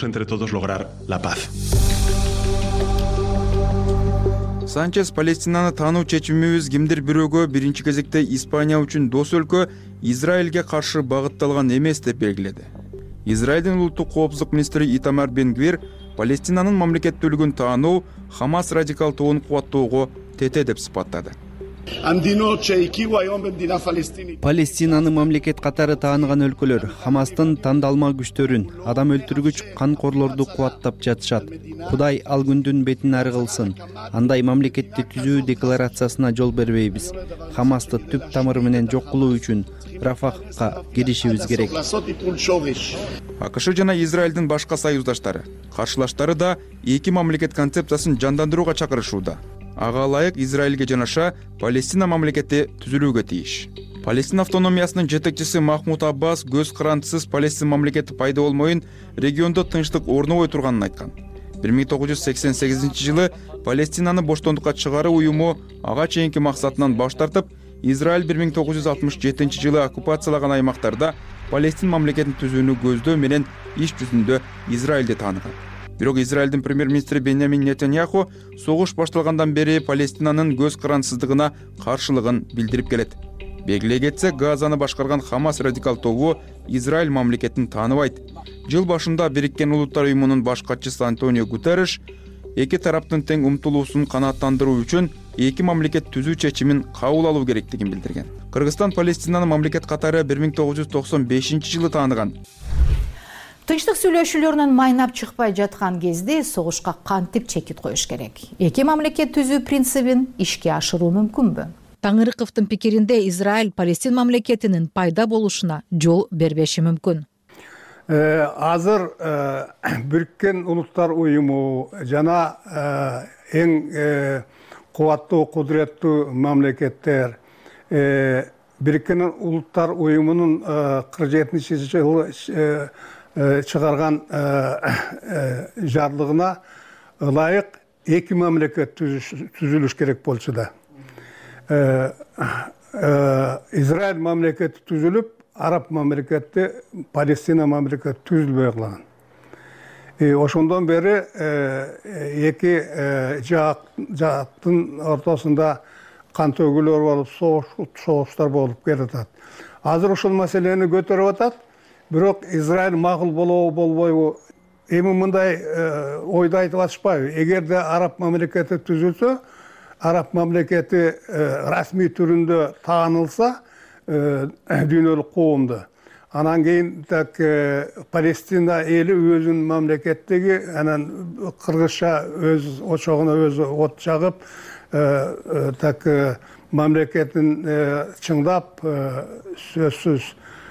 Speaker 8: Санчес Палестинаны таануу чечимибиз кимдир бирөөгө, биринчи кезекте Испания үчүн дос өлкө, Израилге каршы багытталган эмес деп белгиледи. Израилдин улуттук коопсуздук министри Итамар Бен-Гвир Палестинанын мамлекеттүүлүгүн таануу Хамас радикал тобун кубаттоого тете деп сыпаттады.
Speaker 19: Палестинаны мамлекет катары тааныган өлкөлөр Хамастын тандалма күчтөрүн, адам өлтүргүч канкорлорду кубаттап жатышат. Кудай ал күндүн бетин ары кылсын. Андай мамлекетти түзүү декларациясына жол бербейбиз. Хамасты түп тамыры менен жок кылуу үчүн Рафахка киришибиз керек.
Speaker 8: АКШ жана Израилдин башка союздаштары, каршылаштары да эки мамлекет концепциясын жандандырууга чакырышууда. Ага ылайык Израилге жанаша Палестина мамлекети түзүлүүгө тийиш. Палестин автономиясынын жетекчиси Махмуд Аббас көз карандысыз Палестин мамлекети пайда болмоюн, региондо тынчтык орнобой турганын айткан. бир миң тогуз жүз сексен сегизинчи жылы Палестинаны боштондукка чыгаруу уюму ага чейинки максатынан баш тартып, Израиль бир миң тогуз жүз алтымыш жетинчи жылы оккупациялаган аймактарда Палестин мамлекетин түзүүнү көздөө менен иш жүзүндө Израилди тааныган. Бирок Израилдин премьер-министри Беньямин Нетаньяху согуш башталгандан бери Палестинанын көз карандысыздыгына каршылыгын билдирип келет. Белгилей кетсек, Газаны башкарган Хамас радикал тобу Израиль мамлекетин тааныбайт. Жыл башында Бириккен Улуттар уюмунун баш катчысы Антонио Гутерриш эки тараптын тең умтулуусун канааттандыруу үчүн эки мамлекет түзүү чечимин кабыл алуу керектигин билдирген. Кыргызстан Палестинаны мамлекет катары бир миң тогуз жүз токсон бешинчи жылы тааныган.
Speaker 17: Тынчтык сүйлөшүүлөрүнөн майнап чыкпай жаткан кезде согушка кантип чекит коюш керек? Эки мамлекет түзүү принцибин ишке ашыруу мүмкүнбү?
Speaker 22: Таңырыковдун пикиринде Израиль Палестин мамлекетинин пайда болушуна жол бербеши мүмкүн.
Speaker 4: Азыр Бириккен Улуттар уюму жана эң кубаттуу, кудуреттүү мамлекеттер Бириккен Улуттар уюмунун кырк жетинчи жылы чыгарган жарлыгына ылайык эки мамлекет түзүлүш керек болчу да. Израиль мамлекети түзүлүп, Араб мамлекети, Палестина мамлекети түзүлбөй калган. Ошондон бери эки жактын ортосунда кан төгүүлөр болуп, согуштар болуп келатат. Азыр ушул маселени көтөрүп атат. Бирок Израиль макул болобу болбойбу, эми мындай ойду айтып атышпайбы? Эгерде Араб мамлекети түзүлсө, Араб мамлекети расмий түрүндө таанылса, дүйнөлүк коомду. Анан кийин так Палестина эли өзүнүн мамлекеттеги, анан кыргызча өз очогуна өзү от жагып, так мамлекетин чыңдап, сөзсүз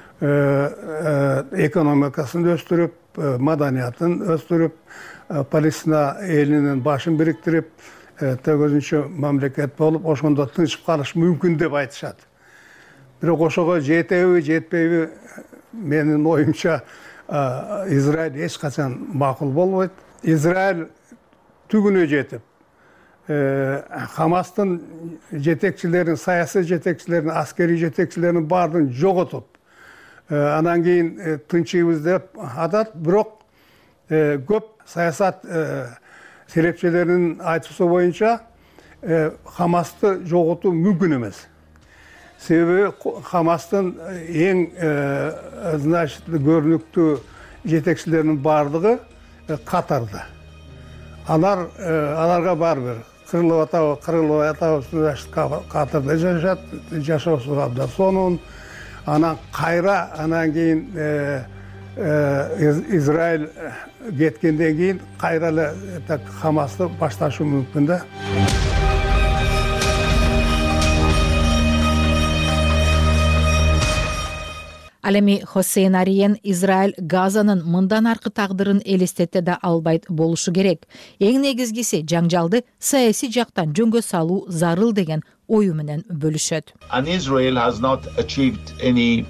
Speaker 4: экономикасын өстүрүп, маданиятын өстүрүп, Палестина элинин башын бириктирип, төгөзүнчө мамлекет болуп, ошондо тынчып калыш мүмкүн деп айтышат. Бирок ошого жетеби, жетпейби, менин оюмча Израиль эч качан макул болбойт. Израиль түгүнө жетип, Хамастын жетекчилерин, саясий жетекчилерин, аскерий жетекчилерин баардыгын жоготуп, анан кийин тынчыбыз деп атат. Бирок көп саясат серепчилеринин айтуусу боюнча Хамасты жоготуу мүмкүн эмес. Себеби Хамастын эң значит көрүнүктүү жетекчилеринин баардыгы Катарда. Алар аларга барбыр кырылып атабы, кырылып атабы, Катарда жашашат, жашоосу абдан сонун. Анан кайра, анан кийин Израиль кеткенден кийин кайра эле Хамасты башташуу мүмкүн да.
Speaker 22: Ал эми Хосейн Ариен Израиль Газанын мындан аркы тагдырын элестете да албайт болушу керек. Эң негизгиси жаңжалды саясий жактан жөнгө салуу зарыл деген ою менен бөлүшөт.
Speaker 6: And Israel has not achieved any,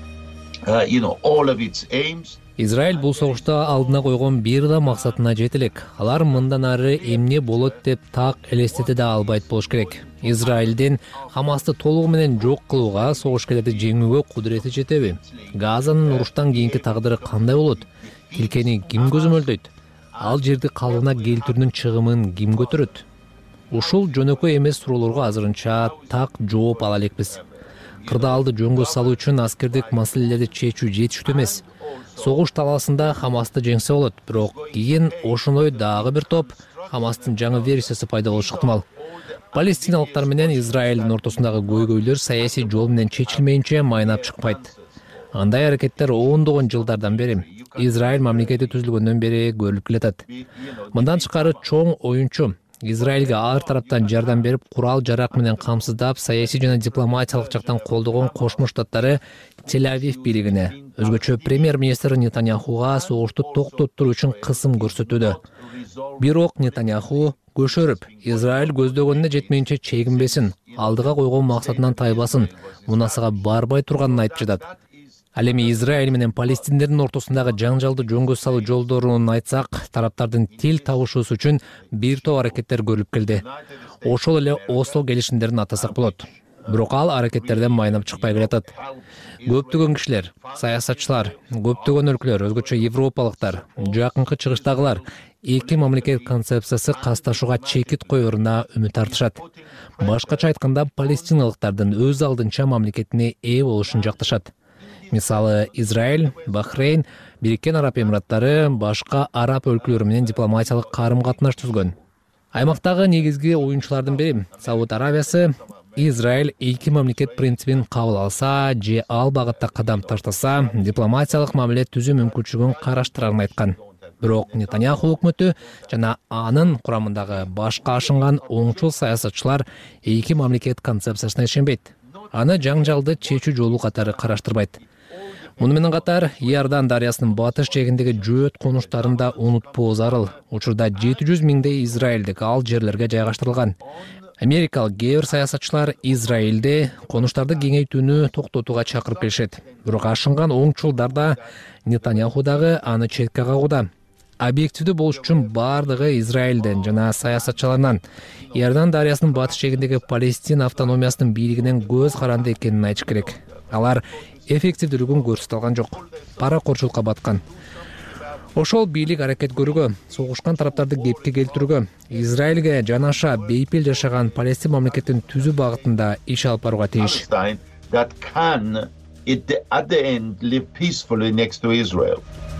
Speaker 6: uh, you know, all of its aims.
Speaker 5: Израиль бул согушта алдына койгон бир да максатына жете элек. Алар мындан ары эмне болот деп так элестете да албайт болуш керек. Израилдин Хамасты толугу менен жок кылууга, согушкерлерди жеңүүгө кудурети жетеби? Газанын уруштан кийинки тагдыры кандай болот? Тилкени ким көзөмөлдөйт? Ал жерди калыбына келтирүүнүн чыгымын ким көтөрөт? Ушул жөнөкөй эмес суроолорго азырынча так жооп ала элекпиз. Кырдаалды жөнгө салуу үчүн аскердик маселелерди чечүү жетиштүү эмес. Согуш талаасында Хамасты жеңсе болот, бирок кийин ошондой дагы бир топ Хамастын жаңы версиясы пайда болушу ыктымал. Палестиналыктар менен Израилдин ортосундагы көйгөйлөр саясий жол менен чечилмейинче майнап чыкпайт. Андай аракеттер ондогон жылдардан бери, Израиль мамлекети түзүлгөндөн бери көрүлүп келатат. Мындан тышкары чоң оюнчу Израилге ар тараптан жардам берип, курал жарак менен камсыздап, саясий жана дипломатиялык жактан колдогон Кошмо Штаттары Тель-Авив бийлигине, өзгөчө премьер-министр Нетаньяхуга согушту токтоттуруу үчүн кысым көрсөтүүдө. Бирок Нетаньяху көшөрүп, Израиль көздөгөнүнө жетмейинче чегинбесин, алдыга койгон максатынан тайбасын, мунасага барбай турганын айтып жатат. Ал эми Израиль менен палестиндердин ортосундагы жаңжалды жөнгө салуу жолдорун айтсак, тараптардын тил табышуусу үчүн бир топ аракеттер көрүлүп келди. Ошол эле Осло келишимдерин атасак болот. Бирок ал аракеттерден майнап чыкпай келатат. Көптөгөн кишилер, саясатчылар, көптөгөн өлкөлөр, өзгөчө европалыктар, жакынкы чыгыштагылар эки мамлекет концепциясы касташууга чекит коеруна үмүт артышат. Башкача айтканда, палестиналыктардын өз алдынча мамлекетине ээ болушун жакташат. Мисалы, Израиль, Бахрейн, Бириккен Араб Эмираттары башка араб өлкөлөрү менен дипломатиялык карым-катнаш түзгөн. Аймактагы негизги оюнчулардын бири Сауд Арабиясы Израиль эки мамлекет принцибин кабыл алса же ал багытта кадам таштаса, дипломатиялык мамиле түзүү мүмкүнчүлүгүн караштырарын айткан. Бирок Нетаньяху өкмөтү жана анын курамындагы башка ашынган оңчул саясатчылар эки мамлекет концепциясына ишенбейт. Аны жаңжалды чечүү жолу катары караштырбайт. Муну менен катар Иордан дарыясынын батыш жээгиндеги жөөт конуштарын да унутпоо зарыл. Учурда жети жүз миңдей израилдик ал жерлерге жайгаштырылган. Америкалык кээ бир саясатчылар Израилде конуштарды кеңейтүүнү токтотууга чакырып келишет. Бирок ашынган оңчулдар да Нетаньяху дагы аны четке кагууда. Объективдүү болуш үчүн бардыгы Израилден жана саясатчыларынан Иордан дарыясынын батыш жээгиндеги Палестина автономиясынын бийлигинен көз каранды экенин айтыш керек. Алар эффективдүүлүгүн көрсөтө алган жок. Паракорчулукка баткан. Ошол бийлик аракет көрүүгө, согушкан тараптарды кепке келтирүүгө, Израилге жанаша бейпил жашаган Палестин мамлекетин түзүү багытында иш алып барууга тийиш.
Speaker 6: That can at the end live peacefully next to Israel.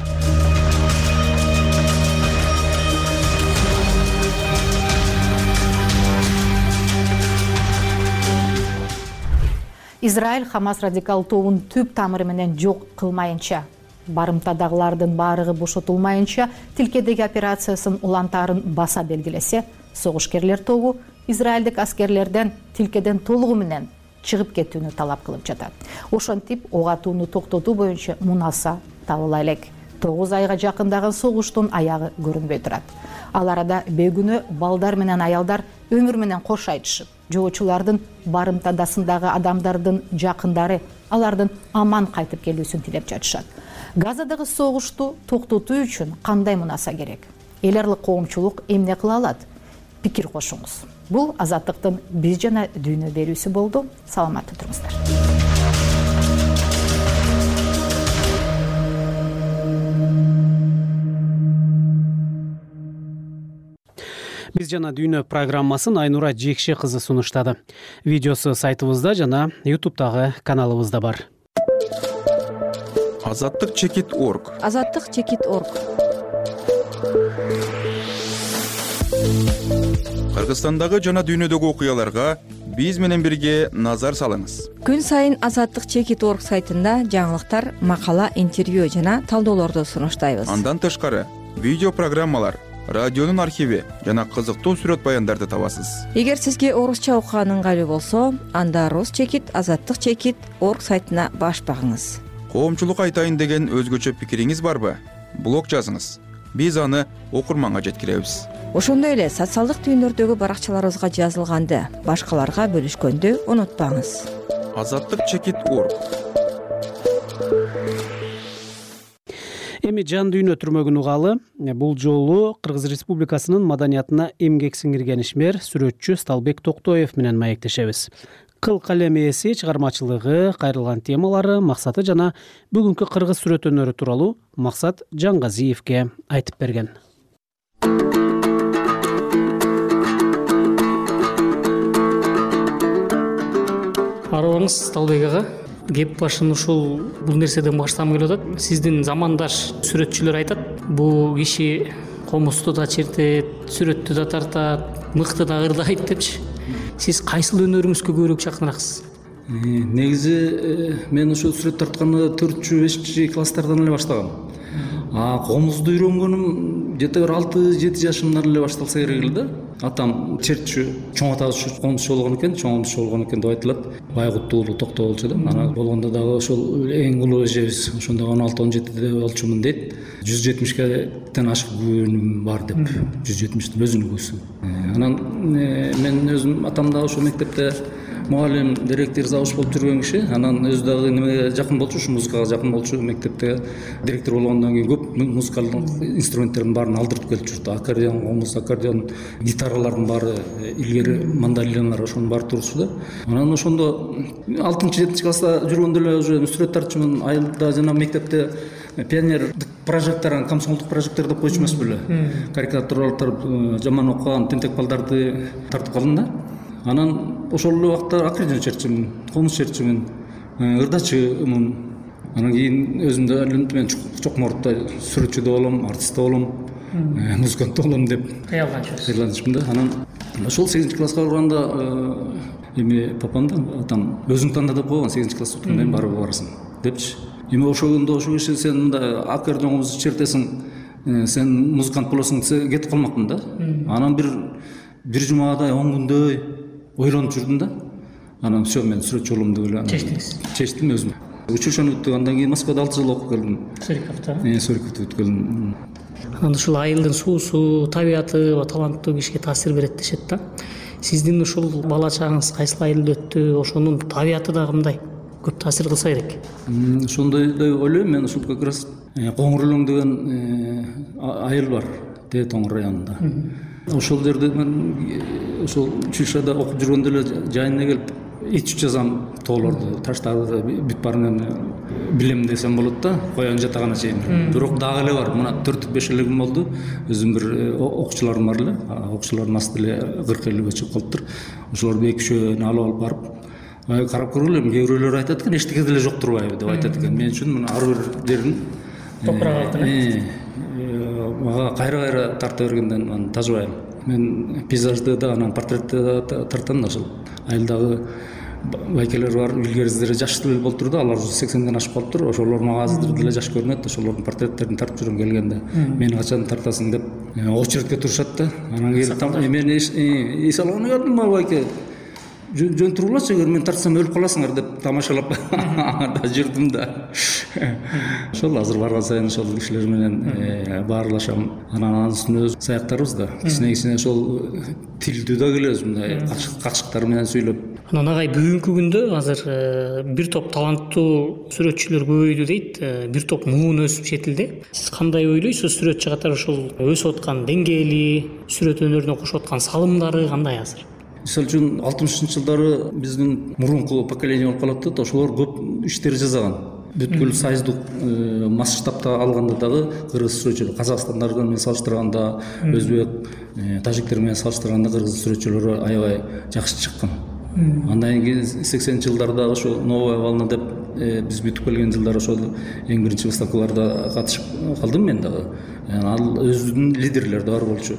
Speaker 17: Израиль Хамас радикал тобун түп тамыры менен жок кылмайынча, барымтадагылардын баарыгы бошотулмайынча тилкедеги операциясын улантарын баса белгилесе, согушкерлер тобу израилдик аскерлерден тилкеден толугу менен чыгып кетүүнү талап кылып жатат. Ошентип ок атууну токтотуу боюнча мунаса табыла элек. тогуз айга жакындаган согуштун аягы көрүнбөй турат. Ал арада бегүнө балдар менен аялдар өмүр менен кош айтышып, жоочулардын барымтадасындагы адамдардын жакындары алардын аман кайтып келүүсүн тилеп жатышат. Газадагы согушту токтотуу үчүн кандай мунаса керек? Эл аралык коомчулук эмне кыла алат? Пикир кошуңуз. Бул Азаттыктын биз жана дүйнө берүүсү болду. Саламатта туруңуздар.
Speaker 2: Биз жана дүйнө программасын Айнура Жекше кызы сунуштады. Видеосу сайтыбызда жана ютубтагы каналыбызда бар.
Speaker 8: Азаттык чекит точка орг.
Speaker 14: Азаттык чекит точка орг.
Speaker 8: Кыргызстандагы жана дүйнөдөгү окуяларга биз менен бирге назар салыңыз.
Speaker 12: Күн сайын Азаттык чекит точка орг сайтында жаңылыктар, макала, интервью жана талдоолорду сунуштайбыз.
Speaker 8: Андан тышкары видео программалар, радионун архиви жана кызыктуу сүрөт баяндарды табасыз.
Speaker 12: Эгер сизге орусча окуган ыңгайлуу болсо, анда Рус чекит, Азаттык чекит точка орг сайтына баш багыңыз.
Speaker 8: коомчулукка айтайын деген өзгөчө пикириңиз барбы? Блог жазыңыз. Биз аны окурманга жеткиребиз.
Speaker 9: Ошондой эле социалдык түйүндөрдөгү баракчаларыбызга жазылганды башкаларга бөлүшкөндү унутпаңыз.
Speaker 8: Азаттык чекит орг.
Speaker 2: Эми жан дүйнө түрмөгүн угалы. Бул жолу Кыргыз Республикасынын маданиятына эмгек сиңирген ишмер, сүрөтчү Сталбек Токтоев менен маектешебиз. Кыл калем ээси чыгармачылыгы, кайрылган темалары, максаты жана бүгүнкү кыргыз сүрөт өнөрү тууралуу Максат Жангазиевке айтып берген.
Speaker 10: Арыбаңыз Сталбек ага. Кеп башын ушул бул нерседен баштагым келип атат. Сиздин замандаш сүрөтчүлөр айтат, бул киши комусту да чертет, сүрөттү да тартат, мыкты да ырдайт депчи. Сиз кайсыл өнөрүңүзгө көбүрөөк жакыныраksыз?
Speaker 23: Негизи мен ошо сүрөт тартканды төртүнчү бешинчи класстардан эле баштагам. А комузду үйрөнгөнүм жети бир алты жети жашымдан эле башталса керек эле да. Атам чертчү, чоң атабыз комузчу болгон экен, чоңумузчу болгон экен деп айтылат. Байгут уулу Токтоо болчу да. Анан болгондо дагы ошол эң улуу эжебиз ошондо он алты он жетиде болчумун дейт. жүз жетимишкеден ашык күнүм бар деп. жүз жетимиштин өзүнүн көзү. Анан мен өзүм атам да ошо мектепте мугалим, директор, завуч болуп жүргөн киши. Анан өзү дагы немеге жакын болчу, ушу музыкага жакын болчу. Мектепте директор болгондон кийин көп музыкалдык инструменттердин баарын алдырып келип жүрдү. Аккордеон, комуз, аккордеон, гитаралардын баары, илгери мандолиналар ошонун баары турчу да. Анан ошондо алтынчы жетинчи класста жүргөндө эле уже сүрөт тартчумун. Айылда жана мектепте пионердик прожектор, комсомолдук прожектор деп койчу эмес беле. Карикатураларды жаман окуган тентек балдарды тартып калдым да. Анан ошол эле убакта аккордеон чертчүмүн, комуз чертчүмүн, ырдачымын. Анан кийин өзүмдө айланып мен чокмордо сүрөтчү да болом, артист да болом, музыкант да болом деп кыялганчымын да. Анан ошол сегизинчи класска барганда эми папам да атам өзүң танда деп койгон, сегизинчи класс бүткөндөн кийин барып барасың депчи. Эми ошондо ошол киши сен мындай аккордеоңду чертесиң, сен музыкант болосуң, кетип калмакмын да. Анан бир бир жумадай, он күндөй ойлонуп жүрдүм да. Анан все, мен сүрөтчү болом деп эле.
Speaker 10: Чечтиңиз?
Speaker 23: Чечтим өзүм. Училищени бүттүм, андан кийин Москвада алты жыл окуп келдим.
Speaker 10: Суриковдо?
Speaker 23: Э, Суриковдо бүткүп келдим.
Speaker 10: Анан ушул айылдын суусу, табияты таланттуу кишиге таасир берет дешет да. Сиздин ушул бала чагыңыз кайсыл айылда өттү, ошонун табияты да кандай? Көп таасир кылса керек.
Speaker 23: Ошондой деп ойлойм мен. Ушул как раз Коңур Өлөң деген айыл бар, Тээ Тоңур районунда. Ошол жерде мен ошол училищеде окуп жүргөндө эле жайына келип этюд жазам, тоолорду, таштарды бүт баарын билем десем болот да, коен жатагана чейин. Бирок дагы эле бар, мына төрт беш эле күн болду. Өзүм бир окуучуларым бар эле, окуучулардын астында эле кырк элүүгө чыгып калыптыр. Ошолорду эки үчөөнү алып алып барып карап көргүлө. Кээ бирөөлөр айтат экен, эчтеке деле жок турбайбы деп айтат экен. Мен үчүн мына ар бир жерин
Speaker 10: топурак алтын.
Speaker 23: Мага кайра-кайра тарта бергенден аны тажыбайм. Мен пейзажды да, анан портретти да тартам. Ошол айылдагы байкелер бар, илгеризлери жаш деле болуптур да, алар уже сексенден ашып калыптыр. Ошолор мага азыр деле жаш көрүнөт. Ошолордун портреттерин тартып жүрөм келгенде. Мени качан тартасың деп очередке турушат да. Анан келип мен эс алганы көрдүм байке. Жөн тургулачы, мен тартсам өлүп каласыңар деп тамашалап да жүрдүм да. Ошол азыр барган сайын ошол кишилер менен баарлашам. Анан анын үстүнө саяктарбыз да. Кичине-кичине ошол тилдүү да келебиз, мындай какшыктар менен сүйлөп.
Speaker 10: Анан агай бүгүнкү күндө азыр бир топ таланттуу сүрөтчүлөр көбөйдү дейт, бир топ муун өсүп четилде. Сиз кандай ойлойсуз, сүрөтчү катары ошол өсүп аткан деңгээли, сүрөт өнөрүнө кошуп аткан салымдары кандай азыр?
Speaker 23: Мисалы үчүн алтымышынчы жылдары биздин мурунку поколение болуп калат да, ошолор көп иштер жасаган. Бүткүл сайыздык масштабта алганда дагы кыргыз сүрөтчүлөр казакстандардын менен салыштырганда, өзбек, тажиктер менен салыштырганда кыргыз сүрөтчүлөрү аябай жакшы чыккан. Андан кийин сексенинчи жылдарда ошо новая волна деп биз бүтүп келген жылдары ошол эң биринчи выставкаларда катышып калдым мен дагы. Ал өзүнүн лидерлери бар болчу.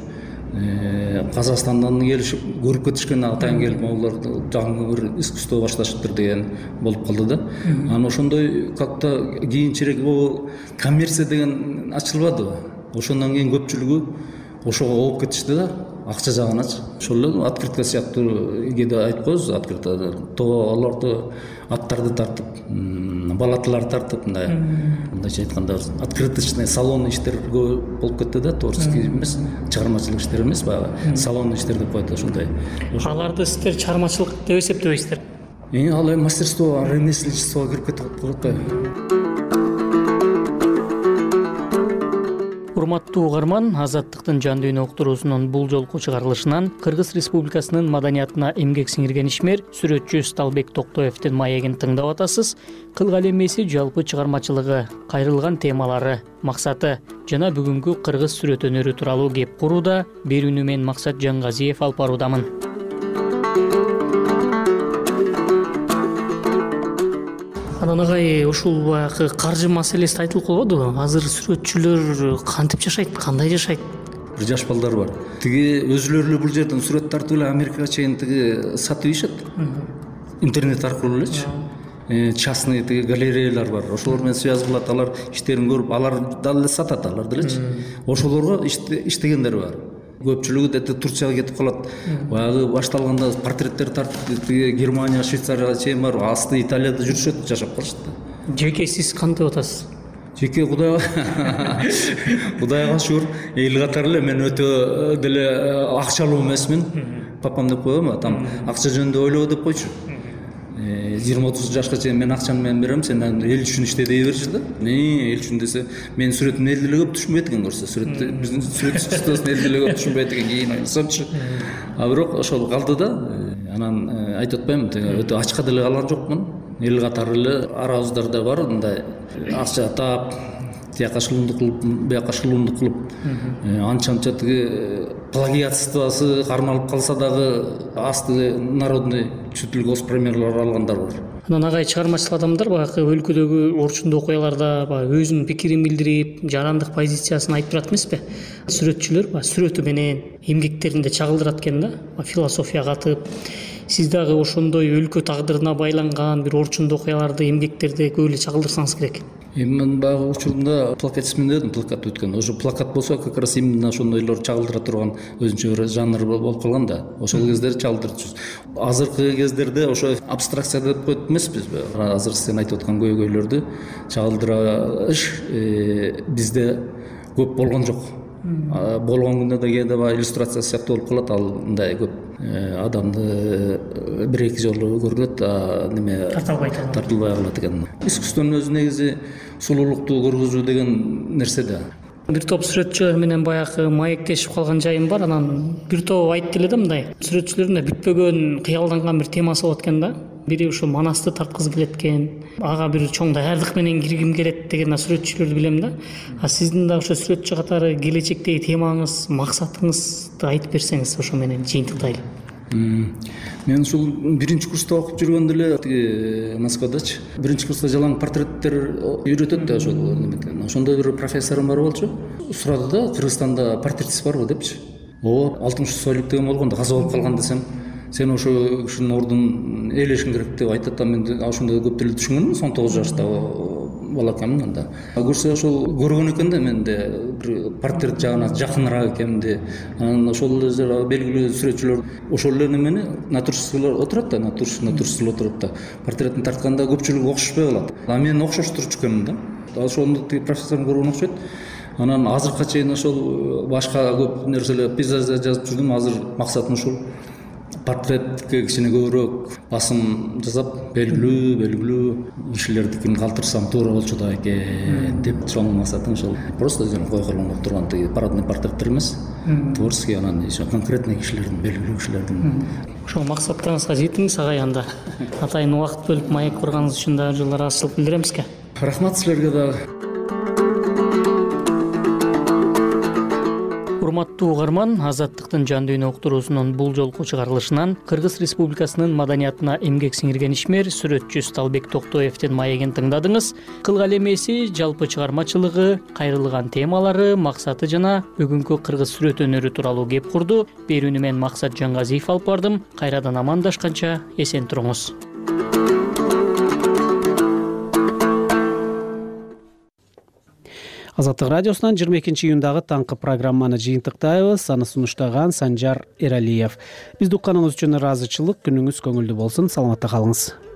Speaker 23: Казакстандан келишип көрүп кетишкен, атайын келип алар жаңы бир искусство башташыптыр деген болуп калды да. Анан ошондой как-то кийинчерээк бул коммерция деген ачылбады. Ошондон кийин көпчүлүгү ошого ооп кетишти да. акча жагыначы ошол эле открытка сыяктуу кээде айтып коебуз, открытка тоолорду аттарды тартып, балатыларды тартып, мындай мындайча айтканда открыточный салон иштер көп болуп кетти да, творческий эмес, чыгармачылык иштер эмес, баягы салон иштер деп коет ушундай.
Speaker 10: Аларды сиздер чыгармачылык деп эсептебейсиздер?
Speaker 23: Ал эми мастерство, ремесленничествого кирип кетип калат.
Speaker 10: Урматтуу угарман, Азаттыктын жан дүйнө уктуруусунун бул жолку чыгарылышынан Кыргыз Республикасынын маданиятына эмгек сиңирген ишмер сүрөтчү Сталбек Токтоевдин маегин тыңдап атасыз. Кылгал эмеси жалпы чыгармачылыгы, кайрылган темалары, максаты жана бүгүнкү кыргыз сүрөт өнөрү тууралуу кеп курууда берүүнү мен Максат Жаңгазиев алып баруудамын. Анан агай, ушул баягы каржы маселеси айтылып калбадыбы? Азыр сүрөтчүлөр кантип жашайт, кандай жашайт?
Speaker 23: Бир жаш балдар бар. Тиги өзүлөрү эле бул жерден сүрөт тартып эле Америкага чейин тиги сатып ийишет. Интернет аркылуу элечи. Частный тиги галереялар бар. Ошолор менен связь кылат, алар иштерин көрүп, алар дал эле сатат, алар делечи. Ошолорго иштегендер бар. Көпчүлүгү дете Турцияга кетип калат. Баягы башталганда портреттер тартып, Германия, Швейцарияга чейин барып, асты Италияда жүрүшөт, жашап калышты.
Speaker 10: Жеке сиз кантип атасыз?
Speaker 23: Жеке Кудайга Кудайга шүгүр, эл катары эле мен өтө деле акчалуу эмесмин. Папам деп коем, атам акча жөнүндө ойлоо деп койчу. жыйырма отуз жашка чейин мен акчаны менен берем, сен эл үчүн иште дей берчи да. Не эл үчүн десе, мен сүрөтүм элди эле көп түшүнбөйт экен көрсө, сүрөт биздин сүрөт искусствосун элди эле көп түшүнбөйт экен, кийин ойлосомчу. А бирок ошол калды да. Анан айтып атпаймынбы, өтө ачка деле калган жокмун. Эл катары эле арабыздарда бар, мындай акча тап, тияка шылымдык кылып, бияка шылымдык кылып, анча-анча тиги плагиатствосы кармалып калса дагы асты народный чуть ли госпремьерлер алгандар бар.
Speaker 10: Анан агай, чыгармачыл адамдар баягы өлкөдөгү орчундуу окуяларда баягы өзүнүн пикирин билдирип, жарандык позициясын айтып турат эмеспи? Сүрөтчүлөр баягы сүрөтү менен эмгектеринде чагылдырат экен да, философия катып. Сиз дагы ошондой өлкө тагдырына байланган бир орчундуу окуяларды, эмгектерди көп эле чагылдырсаңыз керек.
Speaker 23: Эми мен баягы учурунда плакатистмин дедим, плакат өткөн. Ошо плакат болсо как раз именно ошондойлор чагылдыра турган өзүнчө бир жанр болуп калган да. Ошол кездер чагылдырчубуз. Азыркы кездерде ошо абстракция деп коет эмеспизби? Азыр сен айтып аткан көйгөйлөрдү чагылдырыш бизде көп болгон жок. Болгон күндө да кээде баягы иллюстрация сыяктуу болуп калат, ал мындай көп адамды бир эки жолу көргөт, неме тартылбай калат экен. Искусствонун өзү негизи сулуулукту көргөзүү деген нерсе да.
Speaker 10: Бир топ сүрөтчүлөр менен баягы маектешип калган жайым бар. Анан бир топ айтты эле да, мындай сүрөтчүлөрдүн да бүтпөгөн, кыялданган бир темасы болот экен да. Бири ушул Манасты тарткызы келет экен, ага бир чоң даярдык менен киргим келет деген сүрөтчүлөрдү билем да. А сиздин да ошо сүрөтчү катары келечектеги темаңыз, максатыңызды айтып берсеңиз, ошо менен жыйынтыктайлы.
Speaker 23: Мен ушул биринчи курста окуп жүргөндө эле тиги Москвадачы биринчи курста жалаң портреттер үйрөтөт да, ошол неметкен. Ошондо бир профессорум бар болчу. Сурады да, Кыргызстанда портретист барбы депчи. О, алтымыш сойлук деген болгондо каза болуп калган десем, сен ошо кишинин ордун ээлешиң керек деп айтат да. Мен ошондо көп деле түшүнгөнмүн, он тогуз жашта балакамын анда. Көрсө ошол көргөн экен да, менде бир портрет жагына жакыныраак экенимди. Анан ошол эле белгилүү сүрөтчүлөр ошол эле немени натуршылар отурат да, натуршыл отурат да. Портреттин тартканда көпчүлүк окшошпой калат. А мен окшоштурчу экенмин да. Ошондо тиги профессорум көргөн окшойт. Анан азыркыга чейин ошол башка көп нерселер пейзаж жазып жүрдүм. Азыр максатым ушул портретке кичине көбүрөөк басым жасап, белгилүү белгилүү кишилердикин калтырсам туура болчу да экен деп, чоң максатым ошол. Просто өзүнүн койгон болуп турган тиги парадный портреттер эмес, творческий, анан еще конкретный кишилердин, белгилүү кишилердин.
Speaker 10: Ошол максаттарыңызга жетиңиз агай. Анда атайын убакыт бөлүп маек курганыңыз үчүн дагы жылдар ачылып билдиремизге.
Speaker 23: Рахмат силерге дагы.
Speaker 10: Урматтуу угарман, Азаттыктын жан дүйнө уктуруусунун бул жолку чыгарылышынан Кыргыз Республикасынын маданиятына эмгек сиңирген ишмер сүрөтчү Сталбек Токтоевдин маегин тыңдадыңыз. Кылгал эмеси жалпы чыгармачылыгы, кайрылган темалары, максаты жана бүгүнкү кыргыз сүрөт өнөрү тууралуу кеп курду. Берүүнү мен Максат Жаңгазиев алып бардым. Кайрадан амандашканча эсен туруңуз.
Speaker 2: Азаттык радиосунан жыйырма экинчи июндагы таңкы программаны жыйынтыктайбыз. Аны сунуштаган Санжар Эралиев. Бизди укканыңыз үчүн ыраазычылык. Күнүңүз көңүлдүү болсун. Саламатта калыңыз.